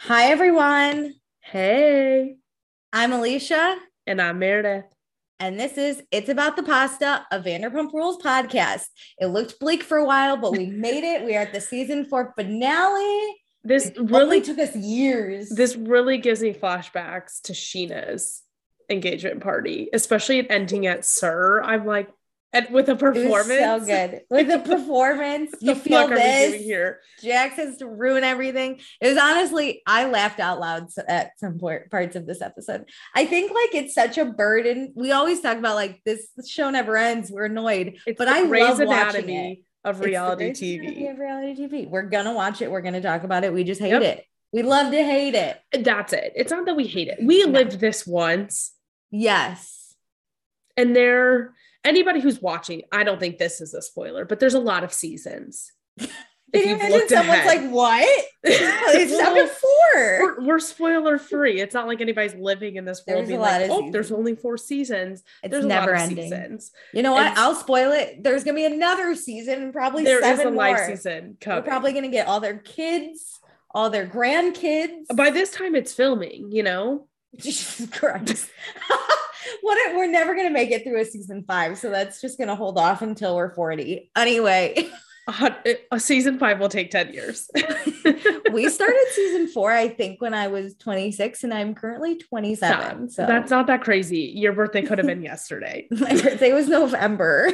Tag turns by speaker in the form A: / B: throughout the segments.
A: Hi, everyone.
B: Hey,
A: I'm Alicia,
B: and I'm Meredith.
A: and this is It's About the Pasta, a Vanderpump Rules podcast. It looked bleak for a while, but we made it. We are at the season 4 finale.
B: This
A: It only
B: really
A: took us years.
B: this really gives me flashbacks to Sheena's engagement party, especially it ending at Sir. I'm like, and with a
A: It was
B: performance.
A: so good. With the performance,
B: What
A: you
B: the
A: feel
B: fuck are we doing
A: this.
B: here?
A: Jax has to ruin everything. It was honestly, I laughed out loud at some parts of this episode. I think like it's such a burden. We always talk about like this show never ends. We're annoyed,
B: It's
A: but
B: the
A: I
B: Grey's
A: love watching it.
B: Anatomy of
A: It's the
B: reality
A: Grey's Anatomy
B: TV.
A: of reality TV. We're gonna watch it. We're gonna talk about it. We just hate
B: Yep.
A: it. We love to hate it.
B: That's it. It's not that we hate it. We lived this once.
A: Yes.
B: And anybody who's watching, I don't think this is a spoiler, but there's a lot of seasons.
A: Can you imagine someone's
B: ahead.
A: like, what? It's chapter 4.
B: We're spoiler free. It's not like anybody's living in this world
A: There's
B: being
A: a lot
B: like,
A: of
B: oh,
A: seasons.
B: there's only 4 seasons.
A: It's
B: There's
A: never
B: a lot of
A: ending.
B: seasons.
A: You know what?
B: And
A: I'll spoil it. There's gonna be another season and probably
B: there
A: 7
B: is a
A: more.
B: live season coming.
A: We're probably gonna get all their kids, all their grandkids.
B: By this time it's filming, you know?
A: Jesus Christ. We're never gonna make it through a season 5, so that's just gonna hold off until we're 40. Anyway.
B: A season 5 will take 10 years.
A: We started season 4, I think, when I was 26, and I'm currently 27. So
B: that's not that crazy. Your birthday could have been yesterday.
A: My birthday was November.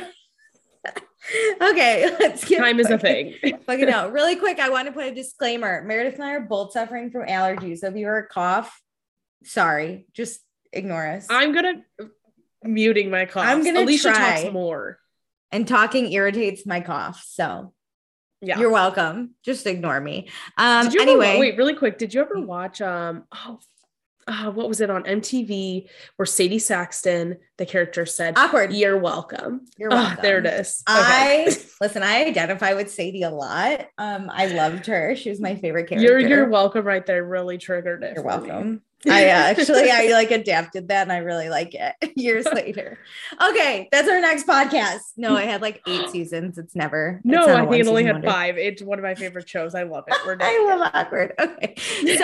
A: Okay, let's get
B: time is a thing.
A: Fucking out. Really quick, I want to put a disclaimer. Meredith and I are both suffering from allergies. So if you hear a cough, sorry, just ignore us.
B: I'm gonna muting my cough.
A: I'm gonna
B: Alicia
A: try.
B: talks more.
A: And talking irritates my cough. So
B: yeah,
A: you're welcome. Just ignore me.
B: Did you
A: anyway,
B: wait, really quick. Did you ever watch what was it on MTV where Sadie Saxton, the character, said,
A: Awkward.
B: You're welcome.
A: You're welcome.
B: There it is. Okay.
A: I identify with Sadie a lot. I loved her. She was my favorite character.
B: You're welcome right there. Really triggered it.
A: You're welcome. I like adapted that and I really like it years later. Okay, that's our next podcast. No, I had like 8 seasons. It's never.
B: No, I think it only had 5. It's one of my favorite shows. I love it.
A: I love Awkward. Okay,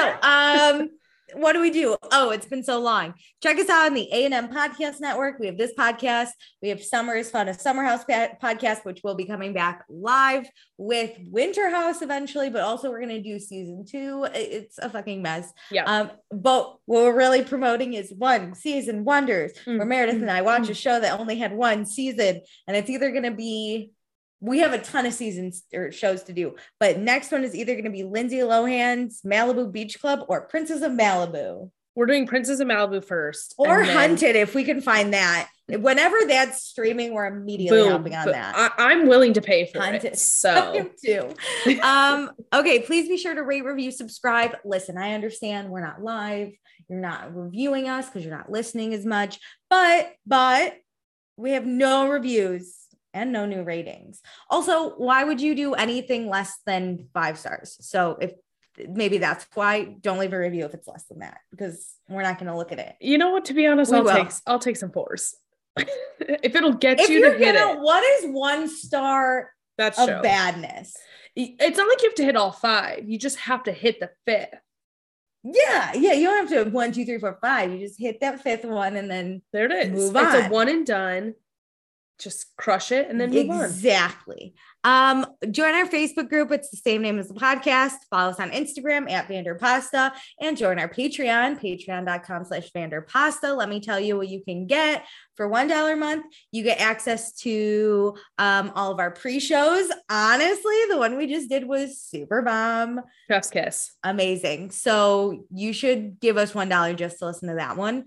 A: so what do we do? Oh, it's been so long. Check us out on the A&M Podcast Network. We have this podcast. We have Summer is Fun, a Summer House podcast, which will be coming back live with Winter House eventually, but also we're going to do season 2. It's a fucking mess.
B: Yeah.
A: But what we're really promoting is One Season Wonders, where Meredith and I watch a show that only had 1 season, and it's either going to be, we have a ton of seasons or shows to do, but next one is either going to be Lindsay Lohan's Malibu Beach Club or Princess of Malibu.
B: We're doing Princess of Malibu first.
A: Or Hunted, if we can find that. Whenever that's streaming, we're immediately hopping on that.
B: I'm willing to pay for
A: Hunted.
B: it. So
A: I am too. Okay, please be sure to rate, review, subscribe. Listen, I understand we're not live. You're not reviewing us because you're not listening as much, but we have no reviews and no new ratings. Also, why would you do anything less than 5 stars? So if maybe that's why, don't leave a review if it's less than that, because we're not going to look at it.
B: You know what? To be honest, I'll take some 4s. If it'll get you to hit it.
A: What is 1 star of badness?
B: It's not like you have to hit all 5. You just have to hit the 5th.
A: Yeah. You don't have to 1, 2, 3, 4, 5. You just hit that 5th one and then
B: there it is.
A: Move on.
B: It's a one and done. Just crush it and then move on.
A: Exactly. Join our Facebook group. It's the same name as the podcast. Follow us on Instagram at Vanderpasta and join our Patreon, patreon.com/Vanderpasta. Let me tell you what you can get for $1 a month. You get access to all of our pre-shows. Honestly, the one we just did was super bomb.
B: Chef's kiss.
A: Amazing. So you should give us $1 just to listen to that one.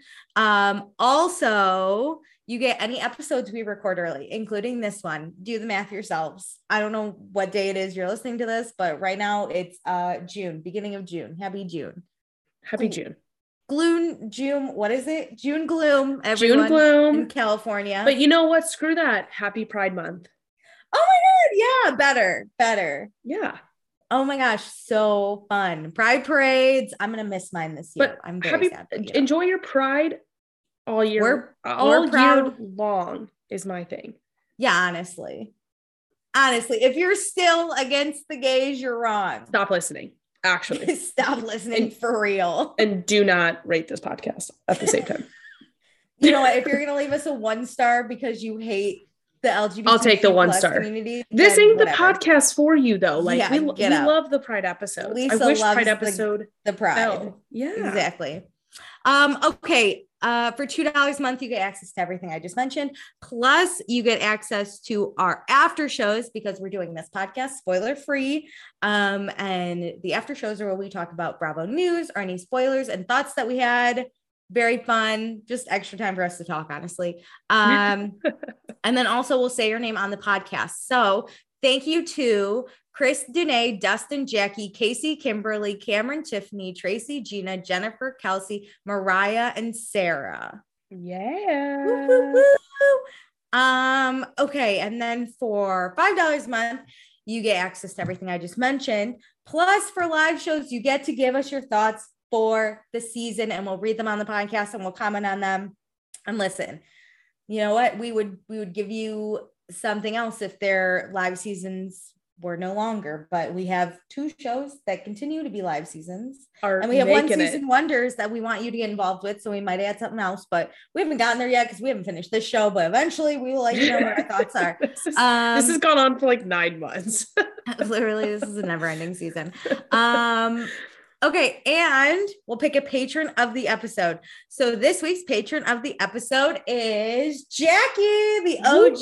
A: Also, you get any episodes we record early, including this one. Do the math yourselves. I don't know what day it is you're listening to this, but right now it's June, beginning of June. Happy June.
B: Happy June.
A: June. What is it? June gloom. Everyone
B: June gloom
A: in California.
B: But you know what? Screw that. Happy Pride Month.
A: Oh my God. Yeah. Better.
B: Yeah.
A: Oh my gosh. So fun. Pride parades. I'm going to miss mine this year. I'm very sad.
B: Enjoy your Pride. All year,
A: we're proud.
B: Year long is my thing.
A: Yeah, honestly, if you're still against the gays, you're wrong.
B: Stop listening. Actually.
A: Stop listening for real.
B: And do not rate this podcast at the same time.
A: You know what? If you're going to leave us a 1-star because you hate the LGBT,
B: I'll take the 1-star
A: community.
B: This ain't the podcast for you, though. Like,
A: yeah,
B: we love the Pride episodes.
A: Lisa
B: I wish
A: loves
B: Pride episode.
A: The Pride.
B: Fell. Yeah.
A: Exactly. Okay. For $2 a month, you get access to everything I just mentioned. Plus, you get access to our after shows because we're doing this podcast spoiler free. And the after shows are where we talk about Bravo news or any spoilers and thoughts that we had. Very fun, just extra time for us to talk, honestly. And then also we'll say your name on the podcast. So thank you to Chris, Danae, Dustin, Jackie, Casey, Kimberly, Cameron, Tiffany, Tracy, Gina, Jennifer, Kelsey, Mariah, and Sarah.
B: Yeah.
A: Woo, woo, woo. Okay. And then for $5 a month, you get access to everything I just mentioned. Plus for live shows, you get to give us your thoughts for the season and we'll read them on the podcast and we'll comment on them. And listen, you know what? We would give you something else if their live seasons were no longer, but we have 2 shows that continue to be live seasons. And we have 1 season wonders that we want you to get involved with. So we might add something else, but we haven't gotten there yet because we haven't finished this show, but eventually we will let you know what our thoughts are.
B: This has gone on for like 9 months.
A: Literally, this is a never ending season. Okay, and we'll pick a patron of the episode. So this week's patron of the episode is Jackie, the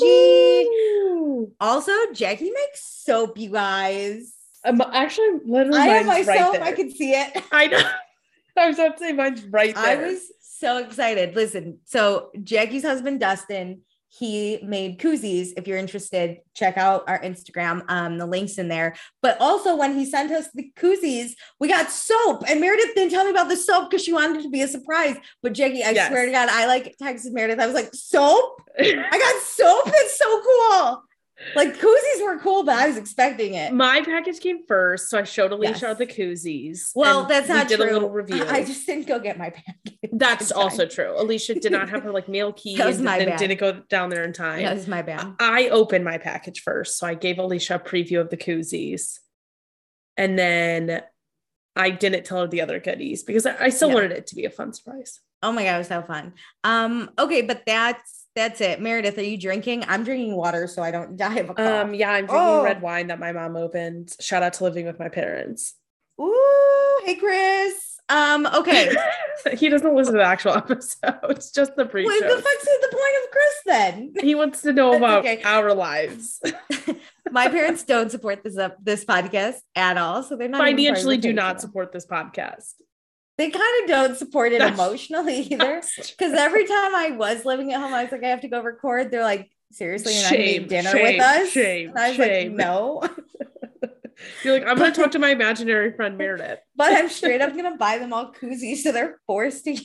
A: OG. Woo-hoo! Also, Jackie makes soap, you guys.
B: Actually, literally,
A: I have my
B: right
A: soap.
B: there.
A: I can see it.
B: I know. I was about to say mine's right there.
A: I was so excited. Listen, so Jackie's husband, Dustin, he made koozies. If you're interested, check out our Instagram. The link's in there. But also when he sent us the koozies, we got soap. And Meredith didn't tell me about the soap because she wanted it to be a surprise. But Jackie, I swear to God, I texted Meredith. I was like, soap? I got soap? That's so cool. Like koozies were cool, but I was expecting it.
B: My package came first, so I showed Alicia the koozies.
A: Well, that's not true.
B: Did a little review.
A: I just didn't go get my package.
B: That's also true. Alicia did not have her mail key and didn't go down there in time.
A: That was my bad.
B: I opened my package first, so I gave Alicia a preview of the koozies, and then I didn't tell her the other goodies because I still wanted it to be a fun surprise.
A: Oh my God, it was so fun. Okay, but that's it. Meredith, are you drinking? I'm drinking water so I don't die of a cough.
B: Yeah, I'm drinking red wine that my mom opened. Shout out to living with my parents.
A: Ooh, hey Chris. Okay.
B: He doesn't listen to the actual episode. It's just the pre-show.
A: What the fuck's the point of Chris then?
B: He wants to know about our lives.
A: My parents don't support this podcast at all, so they're not
B: financially do not support this podcast.
A: They kind of don't support it emotionally either. Because every time I was living at home, I was like, I have to go record. They're like, seriously, you're not going to eat dinner with us? And I was like, no.
B: You're like, I'm going to talk to my imaginary friend Meredith.
A: But I'm straight up going to buy them all koozies so they're forced to.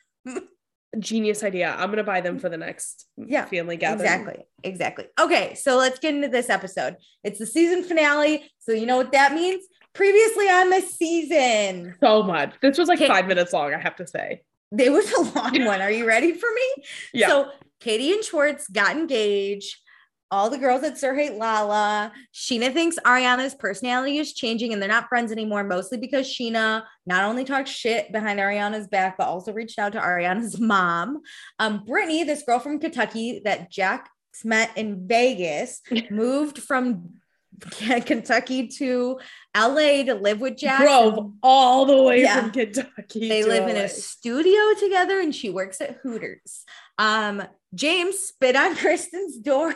B: Genius idea. I'm going to buy them for the next family gathering.
A: Exactly. Okay, so let's get into this episode. It's the season finale. So you know what that means? Previously on the season.
B: So much. This was like 5 minutes long, I have to say.
A: It was a long one. Are you ready for me?
B: Yeah.
A: So Katie and Schwartz got engaged. All the girls at Sir hate Lala. Sheena thinks Ariana's personality is changing and they're not friends anymore, mostly because Sheena not only talked shit behind Ariana's back, but also reached out to Ariana's mom. Brittany, this girl from Kentucky that Jax met in Vegas, moved from Kentucky to LA to live with Jax.
B: Drove all the way from Kentucky.
A: They live in a studio together and she works at Hooters. James spit on Kristen's door.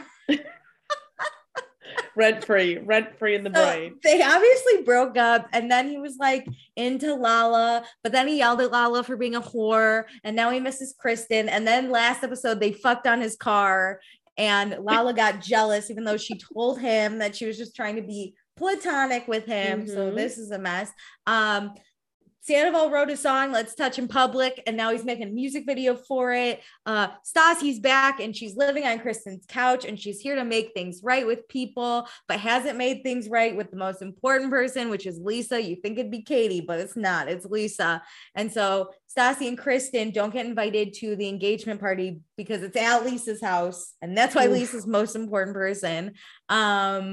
B: rent free in the brain.
A: They obviously broke up and then he was like into Lala, but then he yelled at Lala for being a whore and now he misses Kristen. And then last episode they fucked on his car and Lala got jealous even though she told him that she was just trying to be platonic with him. Mm-hmm. So this is a mess. Sandoval wrote a song, Let's Touch in Public, and now he's making a music video for it. Stassi's back and she's living on Kristen's couch and she's here to make things right with people, but hasn't made things right with the most important person, which is Lisa. You think it'd be Katie, but it's not. It's Lisa. And so Stassi and Kristen don't get invited to the engagement party because it's at Lisa's house. And that's why Lisa's most important person. And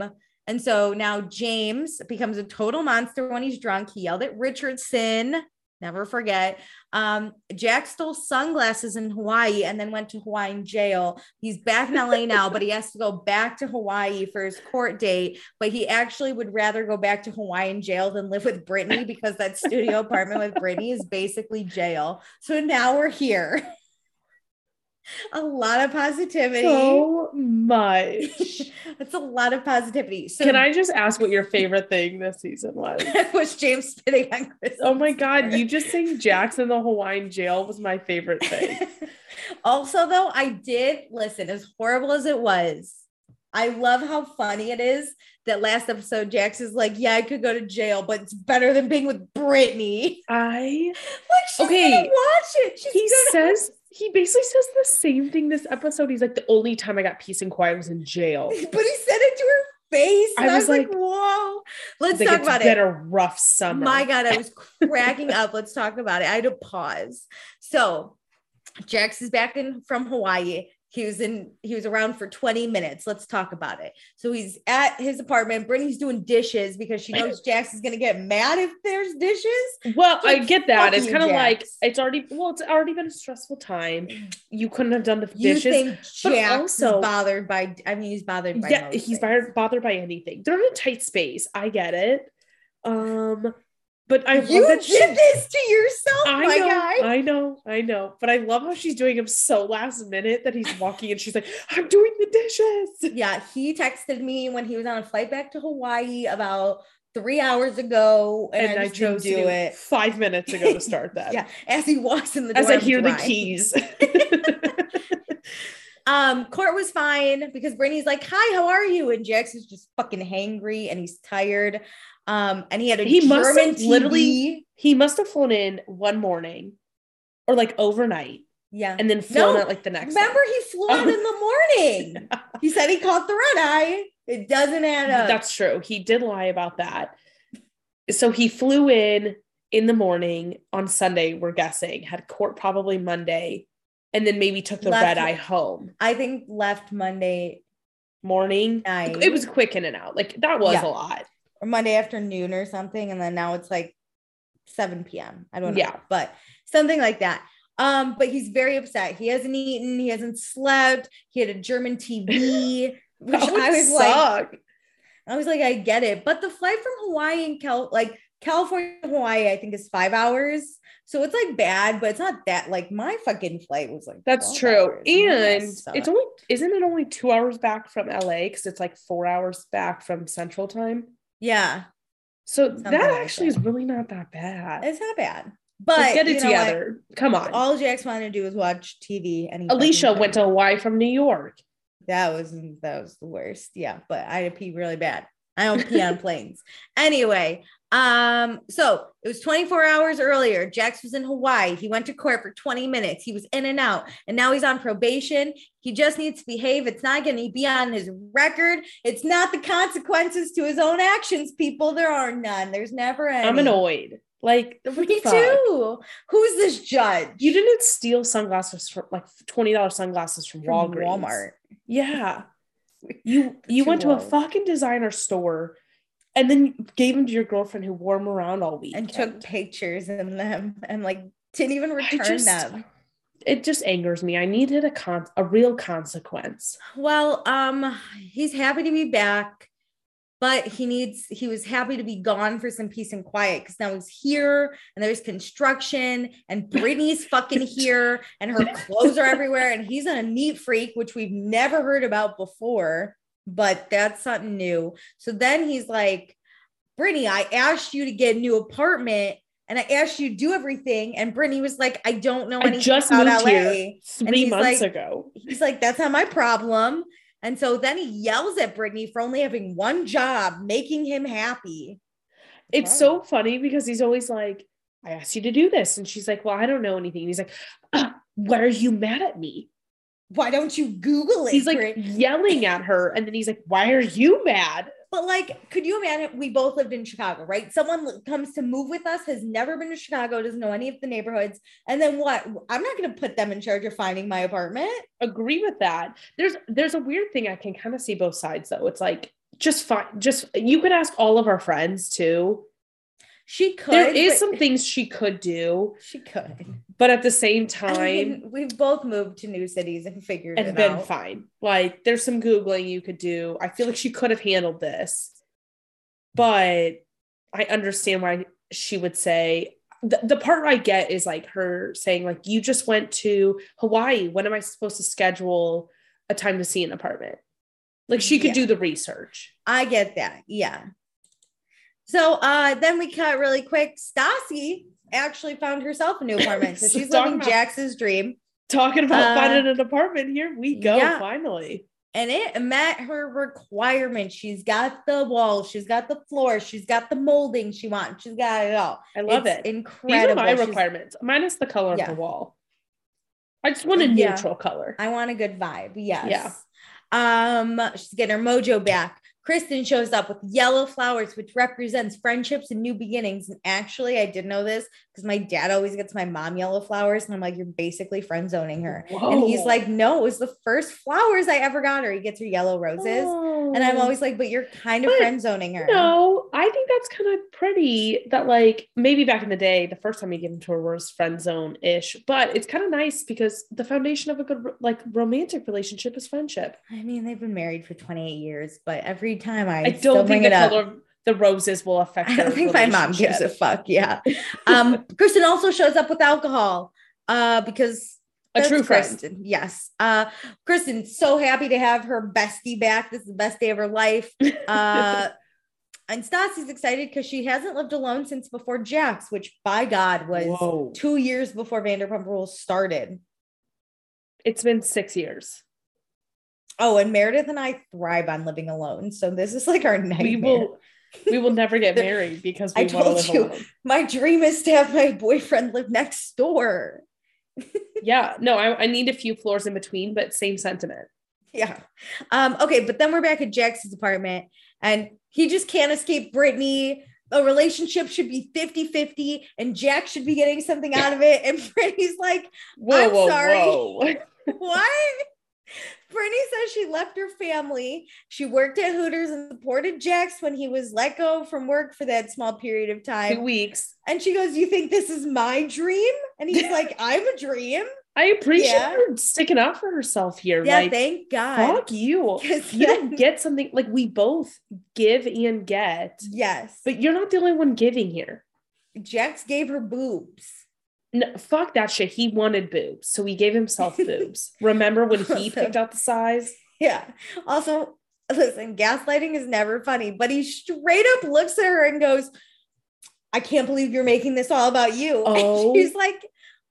A: And so now James becomes a total monster when he's drunk. He yelled at Richardson. Never forget. Jack stole sunglasses in Hawaii and then went to Hawaiian jail. He's back in LA now, but he has to go back to Hawaii for his court date. But he actually would rather go back to Hawaiian jail than live with Brittany because that studio apartment with Brittany is basically jail. So now we're here. A lot of positivity.
B: So much.
A: It's a lot of positivity. So
B: can I just ask what your favorite thing this season was?
A: was James spitting on Chris.
B: Oh my God. You just saying Jackson the Hawaiian jail was my favorite thing.
A: Also, though, I did listen, as horrible as it was, I love how funny it is that last episode Jax is like, yeah, I could go to jail, but it's better than being with Brittany.
B: She's
A: gonna watch it.
B: He basically says the same thing this episode. He's like, the only time I got peace and quiet was in jail.
A: But he said it to her face. And I was like, whoa. Let's talk about it.
B: It's been a rough summer.
A: My God, I was cracking up. Let's talk about it. I had to pause. So Jax is back from Hawaii. He was around for 20 minutes. Let's talk about it. So he's at his apartment. Brittany's doing dishes because she knows Jax is going to get mad if there's dishes.
B: Well, I get that. It's kind of like, it's already been a stressful time. You couldn't have done the dishes. You think
A: Jax is bothered by, he's bothered by
B: he's bothered by anything. They're in a tight space. I get it. But I
A: you did this to yourself,
B: I know. But I love how she's doing him so last minute that he's walking and she's like, I'm doing the dishes.
A: Yeah, he texted me when he was on a flight back to Hawaii about 3 hours ago, and I chose to do it
B: 5 minutes ago to start that.
A: Yeah, as he walks in the door.
B: As I hear the keys.
A: Court was fine because Brittany's like, hi, how are you? And Jax is just fucking hangry and he's tired. And he had German TV.
B: He must have flown in one morning or like overnight.
A: Yeah.
B: And then flown out like the next
A: Remember, he flew out in the morning. Yeah. He said he caught the red eye. It doesn't add up.
B: That's true. He did lie about that. So he flew in the morning on Sunday, we're guessing, had court probably Monday, and then maybe took the red eye home.
A: I think left Monday
B: morning.
A: Night.
B: It was quick in and out. Like that was a lot.
A: Or Monday afternoon or something. And then now it's like 7 p.m. I don't know. Yeah. But something like that. But he's very upset. He hasn't eaten. He hasn't slept. He had a German TV, which I was like, I get it. But the flight from Hawaii and California to Hawaii, I think is 5 hours. So it's like bad, but it's not that like my fucking flight was like.
B: That's true. And isn't it only 2 hours back from LA? Because it's like 4 hours back from Central Time.
A: Yeah.
B: So something that actually is really not that bad.
A: It's not bad. But
B: let's get it together. Come on.
A: All Jax wanted to do was watch TV. And
B: Alicia went to Hawaii from New York.
A: That was the worst. Yeah. But I had to pee really bad. I don't pee on planes. Anyway, so it was 24 hours earlier. Jax was in Hawaii. He went to court for 20 minutes. He was in and out, and now he's on probation. He just needs to behave. It's not going to be on his record. It's not the consequences to his own actions, people. There are none. There's never any.
B: I'm annoyed. Like,
A: me too. Who's this judge?
B: You didn't steal sunglasses for like $20 sunglasses from Walmart. Yeah. You went to a fucking designer store and then gave them to your girlfriend who wore them around all week
A: and took pictures in them and like didn't even return them.
B: It just angers me. I needed a real consequence.
A: Well, he's happy to be back, but he was happy to be gone for some peace and quiet because now he's here and there's construction and Brittany's fucking here and her clothes are everywhere and he's a neat freak, which we've never heard about before, but that's something new. So then he's like, Brittany, I asked you to get a new apartment and I asked you to do everything. And Brittany was like, I don't know anything about LA. Here
B: 3 months ago.
A: He's like, that's not my problem. And so then he yells at Brittany for only having one job, making him happy.
B: It's so funny because he's always like, I asked you to do this. And she's like, well, I don't know anything. And he's like, why are you mad at me?
A: Why don't you Google it?
B: He's like yelling at her. And then he's like, why are you mad?
A: But like, could you imagine? We both lived in Chicago, right? Someone comes to move with us, has never been to Chicago, doesn't know any of the neighborhoods. And then what? I'm not going to put them in charge of finding my apartment.
B: Agree with that. There's a weird thing. I can kind of see both sides though. It's like, just fine. Just, you could ask all of our friends too.
A: She could.
B: There is some things she could do.
A: She could.
B: But at the same time, I mean,
A: we've both moved to new cities and figured it out. And
B: been fine. Like, there's some Googling you could do. I feel like she could have handled this. But I understand why she would say, the part I get is like her saying, like, you just went to Hawaii. When am I supposed to schedule a time to see an apartment? Like, she could do the research.
A: I get that. Yeah. So then we cut really quick. Stassi actually found herself a new apartment. So she's living Jax's dream.
B: Talking about finding an apartment. Here we go, finally.
A: And it met her requirements. She's got the walls. She's got the floor. She's got the molding she wants. She's got it all.
B: I love it.
A: Incredible.
B: These are my requirements. Minus the color of the wall. I just want a neutral color.
A: I want a good vibe. Yes. Yeah. She's getting her mojo back. Kristen shows up with yellow flowers, which represents friendships and new beginnings. And actually, I did know this because my dad always gets my mom yellow flowers. And I'm like, you're basically friend zoning her. Whoa. And he's like, no, it was the first flowers I ever got her. He gets her yellow roses. Oh. And I'm always like, but you're kind of friend zoning her.
B: No, I think that's kind of pretty that, like, maybe back in the day, the first time you give them to her was friend zone-ish. But it's kind of nice because the foundation of a good, like, romantic relationship is friendship.
A: I mean, they've been married for 28 years, but every time I
B: don't think the color of the roses will affect her.
A: I don't think my mom gives a fuck. Yeah. Kristen also shows up with alcohol because
B: a true
A: Kristen.
B: Friend.
A: Yes. Kristen's so happy to have her bestie back. This is the best day of her life. And Stassi's excited because she hasn't lived alone since before Jax, which by God was 2 years before Vanderpump Rules started.
B: It's been 6 years.
A: Oh, and Meredith and I thrive on living alone. So this is like our nightmare.
B: We will never get married because we want to live alone.
A: My dream is to have my boyfriend live next door.
B: Yeah, no, I need a few floors in between, but same sentiment.
A: Yeah. Okay, but then we're back at Jax's apartment and he just can't escape Brittany. A relationship should be 50-50 and Jax should be getting something out of it. And Brittany's like, I'm sorry. What? Brittany says she left her family. She worked at Hooters and supported Jax when he was let go from work for that small period of time.
B: 2 weeks.
A: And she goes, you think this is my dream? And he's like, I'm a dream.
B: I appreciate her sticking up for herself here.
A: Yeah,
B: like,
A: thank God.
B: Fuck you. You don't get something, like, we both give and get.
A: Yes.
B: But you're not the only one giving here.
A: Jax gave her boobs.
B: No, fuck that shit. He wanted boobs, so he gave himself boobs. Remember when he picked out the size?
A: Yeah. Also, listen, gaslighting is never funny, but he straight up looks at her and goes, I can't believe you're making this all about you.
B: Oh,
A: and she's like,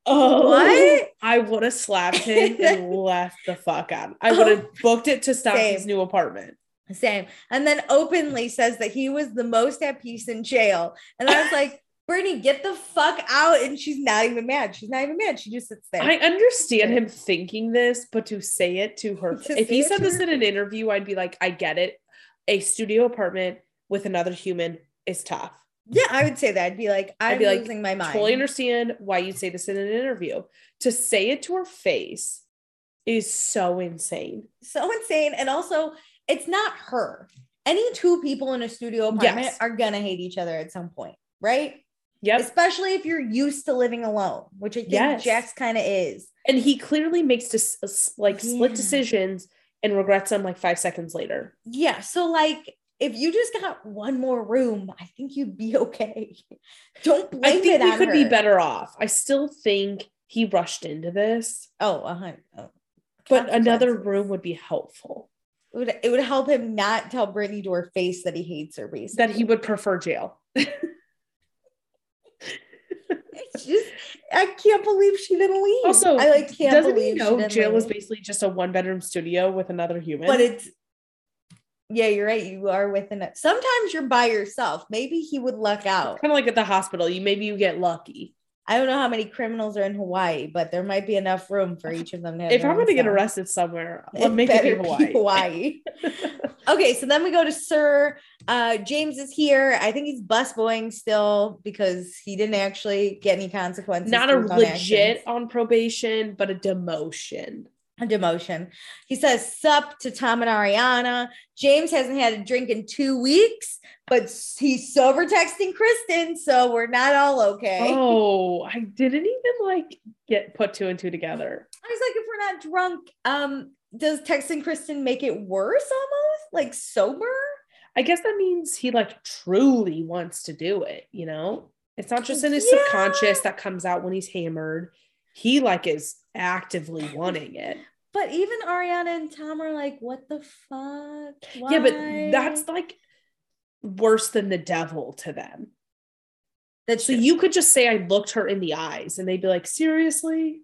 A: what?
B: I would have slapped him and left the fuck out. I would have booked it to Stassi's new apartment.
A: Same. And then openly says that he was the most at peace in jail. And I was like, Brittany, get the fuck out. And she's not even mad. She's not even mad. She just sits there.
B: I understand him thinking this, but to say it to her, if he said this in an interview, I'd be like, I get it. A studio apartment with another human is tough.
A: Yeah, I would say that. I'd be like, I'm losing my mind.
B: Totally understand why you'd say this in an interview. To say it to her face is so insane.
A: So insane. And also, it's not her. Any two people in a studio apartment are going to hate each other at some point, right?
B: Yep.
A: Especially if you're used to living alone, which I think Jax kind of is.
B: And he clearly makes split decisions and regrets them like 5 seconds later.
A: Yeah. So like, if you just got one more room, I think you'd be okay. Don't blame it on her. I think
B: we could be better off. I still think he rushed into this.
A: But
B: another room would be helpful.
A: It would help him not tell Brittany to her face that he hates her, basically.
B: That he would prefer jail.
A: It's just, I can't believe she didn't leave.
B: Also,
A: I can't
B: doesn't
A: believe
B: he know jail is basically just a 1-bedroom studio with another human?
A: But it's, yeah, you're right. You are within it. Sometimes you're by yourself. Maybe he would luck out.
B: Kind of like at the hospital. Maybe you get lucky.
A: I don't know how many criminals are in Hawaii, but there might be enough room for each of them to have
B: if I'm going to get arrested somewhere, I'll make it be
A: Hawaii. Okay, so then we go to Sir. James is here. I think he's busboying still because he didn't actually get any consequences.
B: Not a legit on probation, but a demotion.
A: a demotion. He says sup to Tom and Ariana. James hasn't had a drink in 2 weeks, but he's sober texting Kristen, so we're not all okay.
B: Oh, I didn't even get put 2 and 2 together.
A: I was like, if we're not drunk, does texting Kristen make it worse almost? Like sober?
B: I guess that means he truly wants to do it, It's not just in his subconscious that comes out when he's hammered. He is actively wanting it.
A: But even Ariana and Tom are like, what the fuck? Why?
B: Yeah, but that's worse than the devil to them.
A: That's
B: so you could just say I looked her in the eyes and they'd be like, seriously?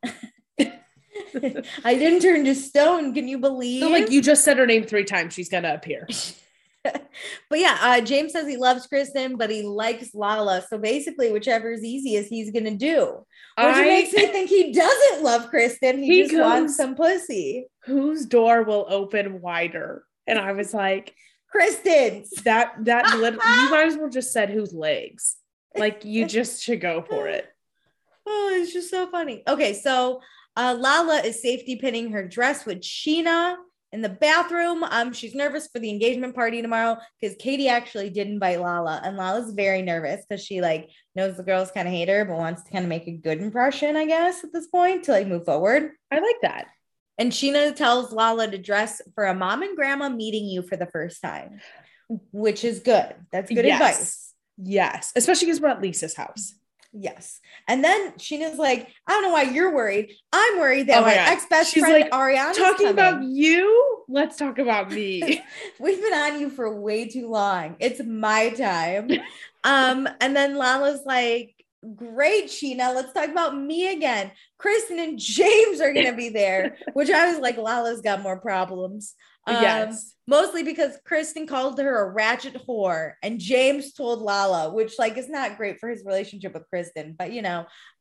A: I didn't turn to stone. Can you believe?
B: So you just said her name 3 times. She's gonna appear.
A: But yeah, James says he loves Kristen, but he likes Lala. So basically, whichever is easiest, he's gonna do. Which makes me think he doesn't love Kristen. He just wants some pussy.
B: Whose door will open wider? And I was like,
A: Kristen's.
B: That you might as well just said whose legs. You just should go for it.
A: Oh, it's just so funny. Okay, so Lala is safety pinning her dress with Scheana in the bathroom. She's nervous for the engagement party tomorrow because Katie actually did invite Lala, and Lala's very nervous because she knows the girls kind of hate her, but wants to kind of make a good impression, I guess, at this point to move forward.
B: I like that.
A: And Scheana tells Lala to dress for a mom and grandma meeting you for the first time, which is good. That's good advice.
B: Yes, especially because we're at Lisa's house.
A: Yes. And then Sheena's like, I don't know why you're worried. I'm worried that my ex-best friend Ariana
B: talking about you. Let's talk about me.
A: We've been on you for way too long. It's my time. And then Lala's like, great, Scheana. Let's talk about me again. Kristen and James are going to be there, which I was like, Lala's got more problems.
B: Yes.
A: Mostly because Kristen called her a ratchet whore and James told Lala, which is not great for his relationship with Kristen, but yeah.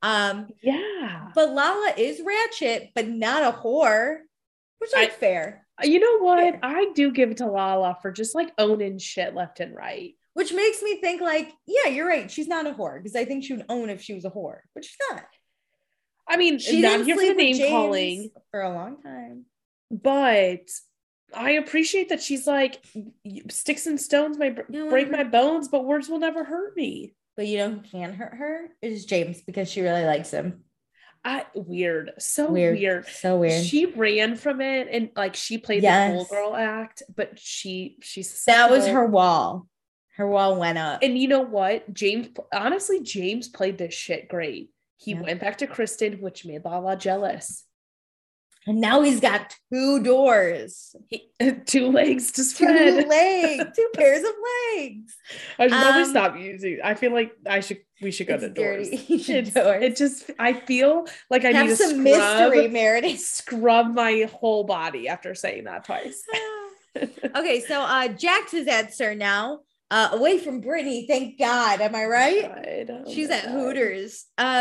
A: But Lala is ratchet, but not a whore, which is fair.
B: You know what? Yeah. I do give it to Lala for just owning shit left and right.
A: Which makes me think yeah, you're right. She's not a whore because I think she would own if she was a whore, but she's not.
B: I mean, she not here for the name calling
A: for a long time,
B: but I appreciate that she's sticks and stones might break my bones, but words will never hurt me.
A: But who can hurt her is James because she really likes him.
B: Weird. So weird.
A: So weird.
B: She ran from it and she played the cool girl act, but she's
A: that was her wall. Her wall went up.
B: And you know what? James played this shit great. He went back to Kristen, which made Lala jealous.
A: And now he's got 2 doors.
B: 2 legs to spread.
A: 2 legs. 2 pairs of legs.
B: I should probably stop using. I feel like we should go to doors. It just, I feel like I need to
A: some mystery, Meredith.
B: Scrub my whole body after saying that twice.
A: Okay, so Jax is at Sir now. Away from Brittany, thank God. Am I right? She's at Hooters.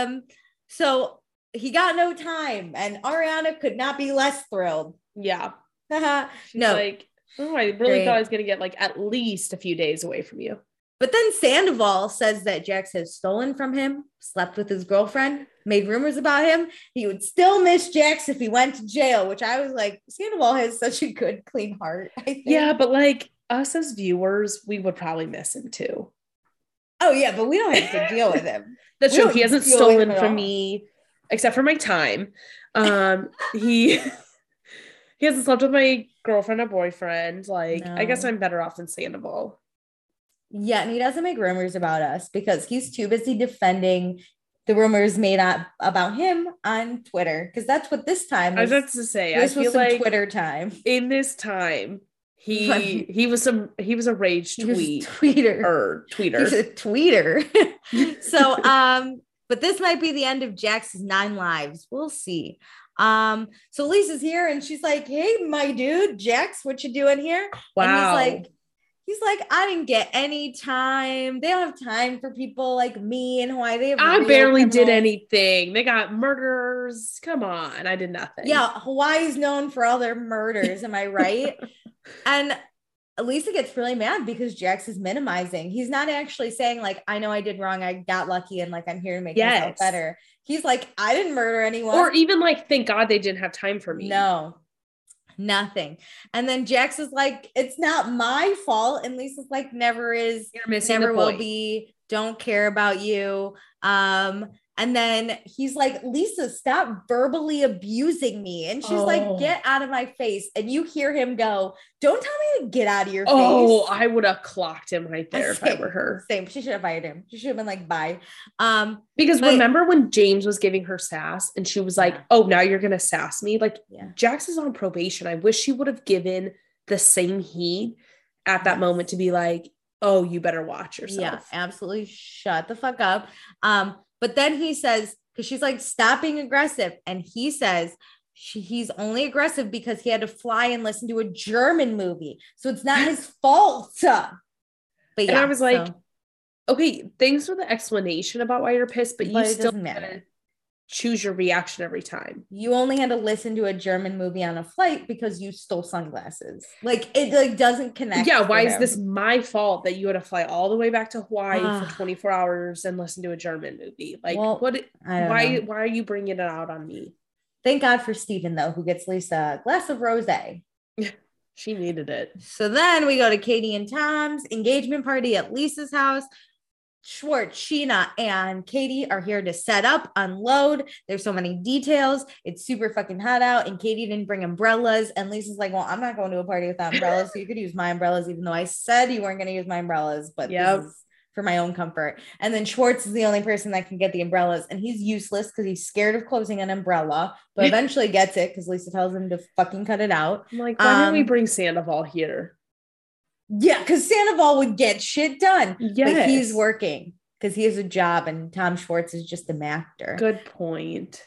A: So he got no time, and Ariana could not be less thrilled.
B: Yeah.
A: She's
B: no. I really thought I was gonna get at least a few days away from you.
A: But then Sandoval says that Jax has stolen from him, slept with his girlfriend, made rumors about him. He would still miss Jax if he went to jail, which I was like, Sandoval has such a good, clean heart, I think.
B: Yeah, but us as viewers, we would probably miss him too.
A: Oh yeah, but we don't have to deal with him.
B: That's true. He hasn't stolen from me except for my time. He hasn't slept with my girlfriend or boyfriend. No. I guess I'm better off than Sandoval.
A: Yeah, and he doesn't make rumors about us because he's too busy defending the rumors made up about him on Twitter. Because that's what this time was.
B: I was about to say,
A: this was some Twitter time.
B: In this time, he was a rage tweeter. He's
A: a tweeter. So but this might be the end of Jax's 9 lives. We'll see. So Lisa's here and she's like, hey, my dude, Jax, what you doing here?
B: Wow.
A: And he's like, I didn't get any time. They don't have time for people like me in Hawaii.
B: I barely did anything. They got murderers. Come on. I did nothing.
A: Yeah. Hawaii's known for all their murders. Am I right? And Lisa gets really mad because Jax is minimizing. He's not actually saying like, I know I did wrong. I got lucky and like, I'm here to make myself better. He's like, I didn't murder anyone.
B: Or even like, thank God they didn't have time for me.
A: No, nothing. And then Jax is like, it's not my fault. And Lisa's like, never is.
B: You're missing
A: never
B: the
A: will
B: point.
A: Be. Don't care about you. And then he's like, Lisa, stop verbally abusing me. And she's like, get out of my face. And you hear him go, don't tell me to get out of your face.
B: Oh, I would have clocked him right there if I were her.
A: Same. She should have fired him. She should have been like, bye.
B: Because remember when James was giving her sass and she was like, oh, now you're going to sass me? Like, Jax is on probation. I wish she would have given the same heat at that moment to be like, oh, you better watch yourself.
A: Yeah, absolutely. Shut the fuck up. But then he says, because she's like, stop being aggressive. And he says he's only aggressive because he had to fly and listen to a German movie. So it's not his fault. But yeah.
B: And I was like, okay, thanks for the explanation about why you're pissed, but you still matter. Choose your reaction every time.
A: You only had to listen to a German movie on a flight because you stole sunglasses. Like it like doesn't connect.
B: Yeah, why is this my fault that you had to fly all the way back to Hawaii for 24 hours and listen to a German movie? Like why are you bringing it out on me?
A: Thank God for Steven though, who gets Lisa a glass of rosé.
B: She needed it.
A: So then we go to Katie and Tom's engagement party at Lisa's house. Schwartz, Scheana, and Katie are here to set up, unload. There's so many details. It's super fucking hot out, and Katie didn't bring umbrellas. And Lisa's like, well, I'm not going to a party without umbrellas, so you could use my umbrellas, even though I said you weren't going to use my umbrellas, but this is for my own comfort. And then Schwartz is the only person that can get the umbrellas, and he's useless because he's scared of closing an umbrella, but eventually gets it because Lisa tells him to fucking cut it out.
B: I'm like, why didn't we bring Sandoval here?
A: Yeah, because Sandoval would get shit done. Yes. But he's working because he has a job and Tom Schwartz is just an actor.
B: Good point.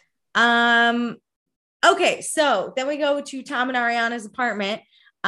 A: Okay, so then we go to Tom and Ariana's apartment.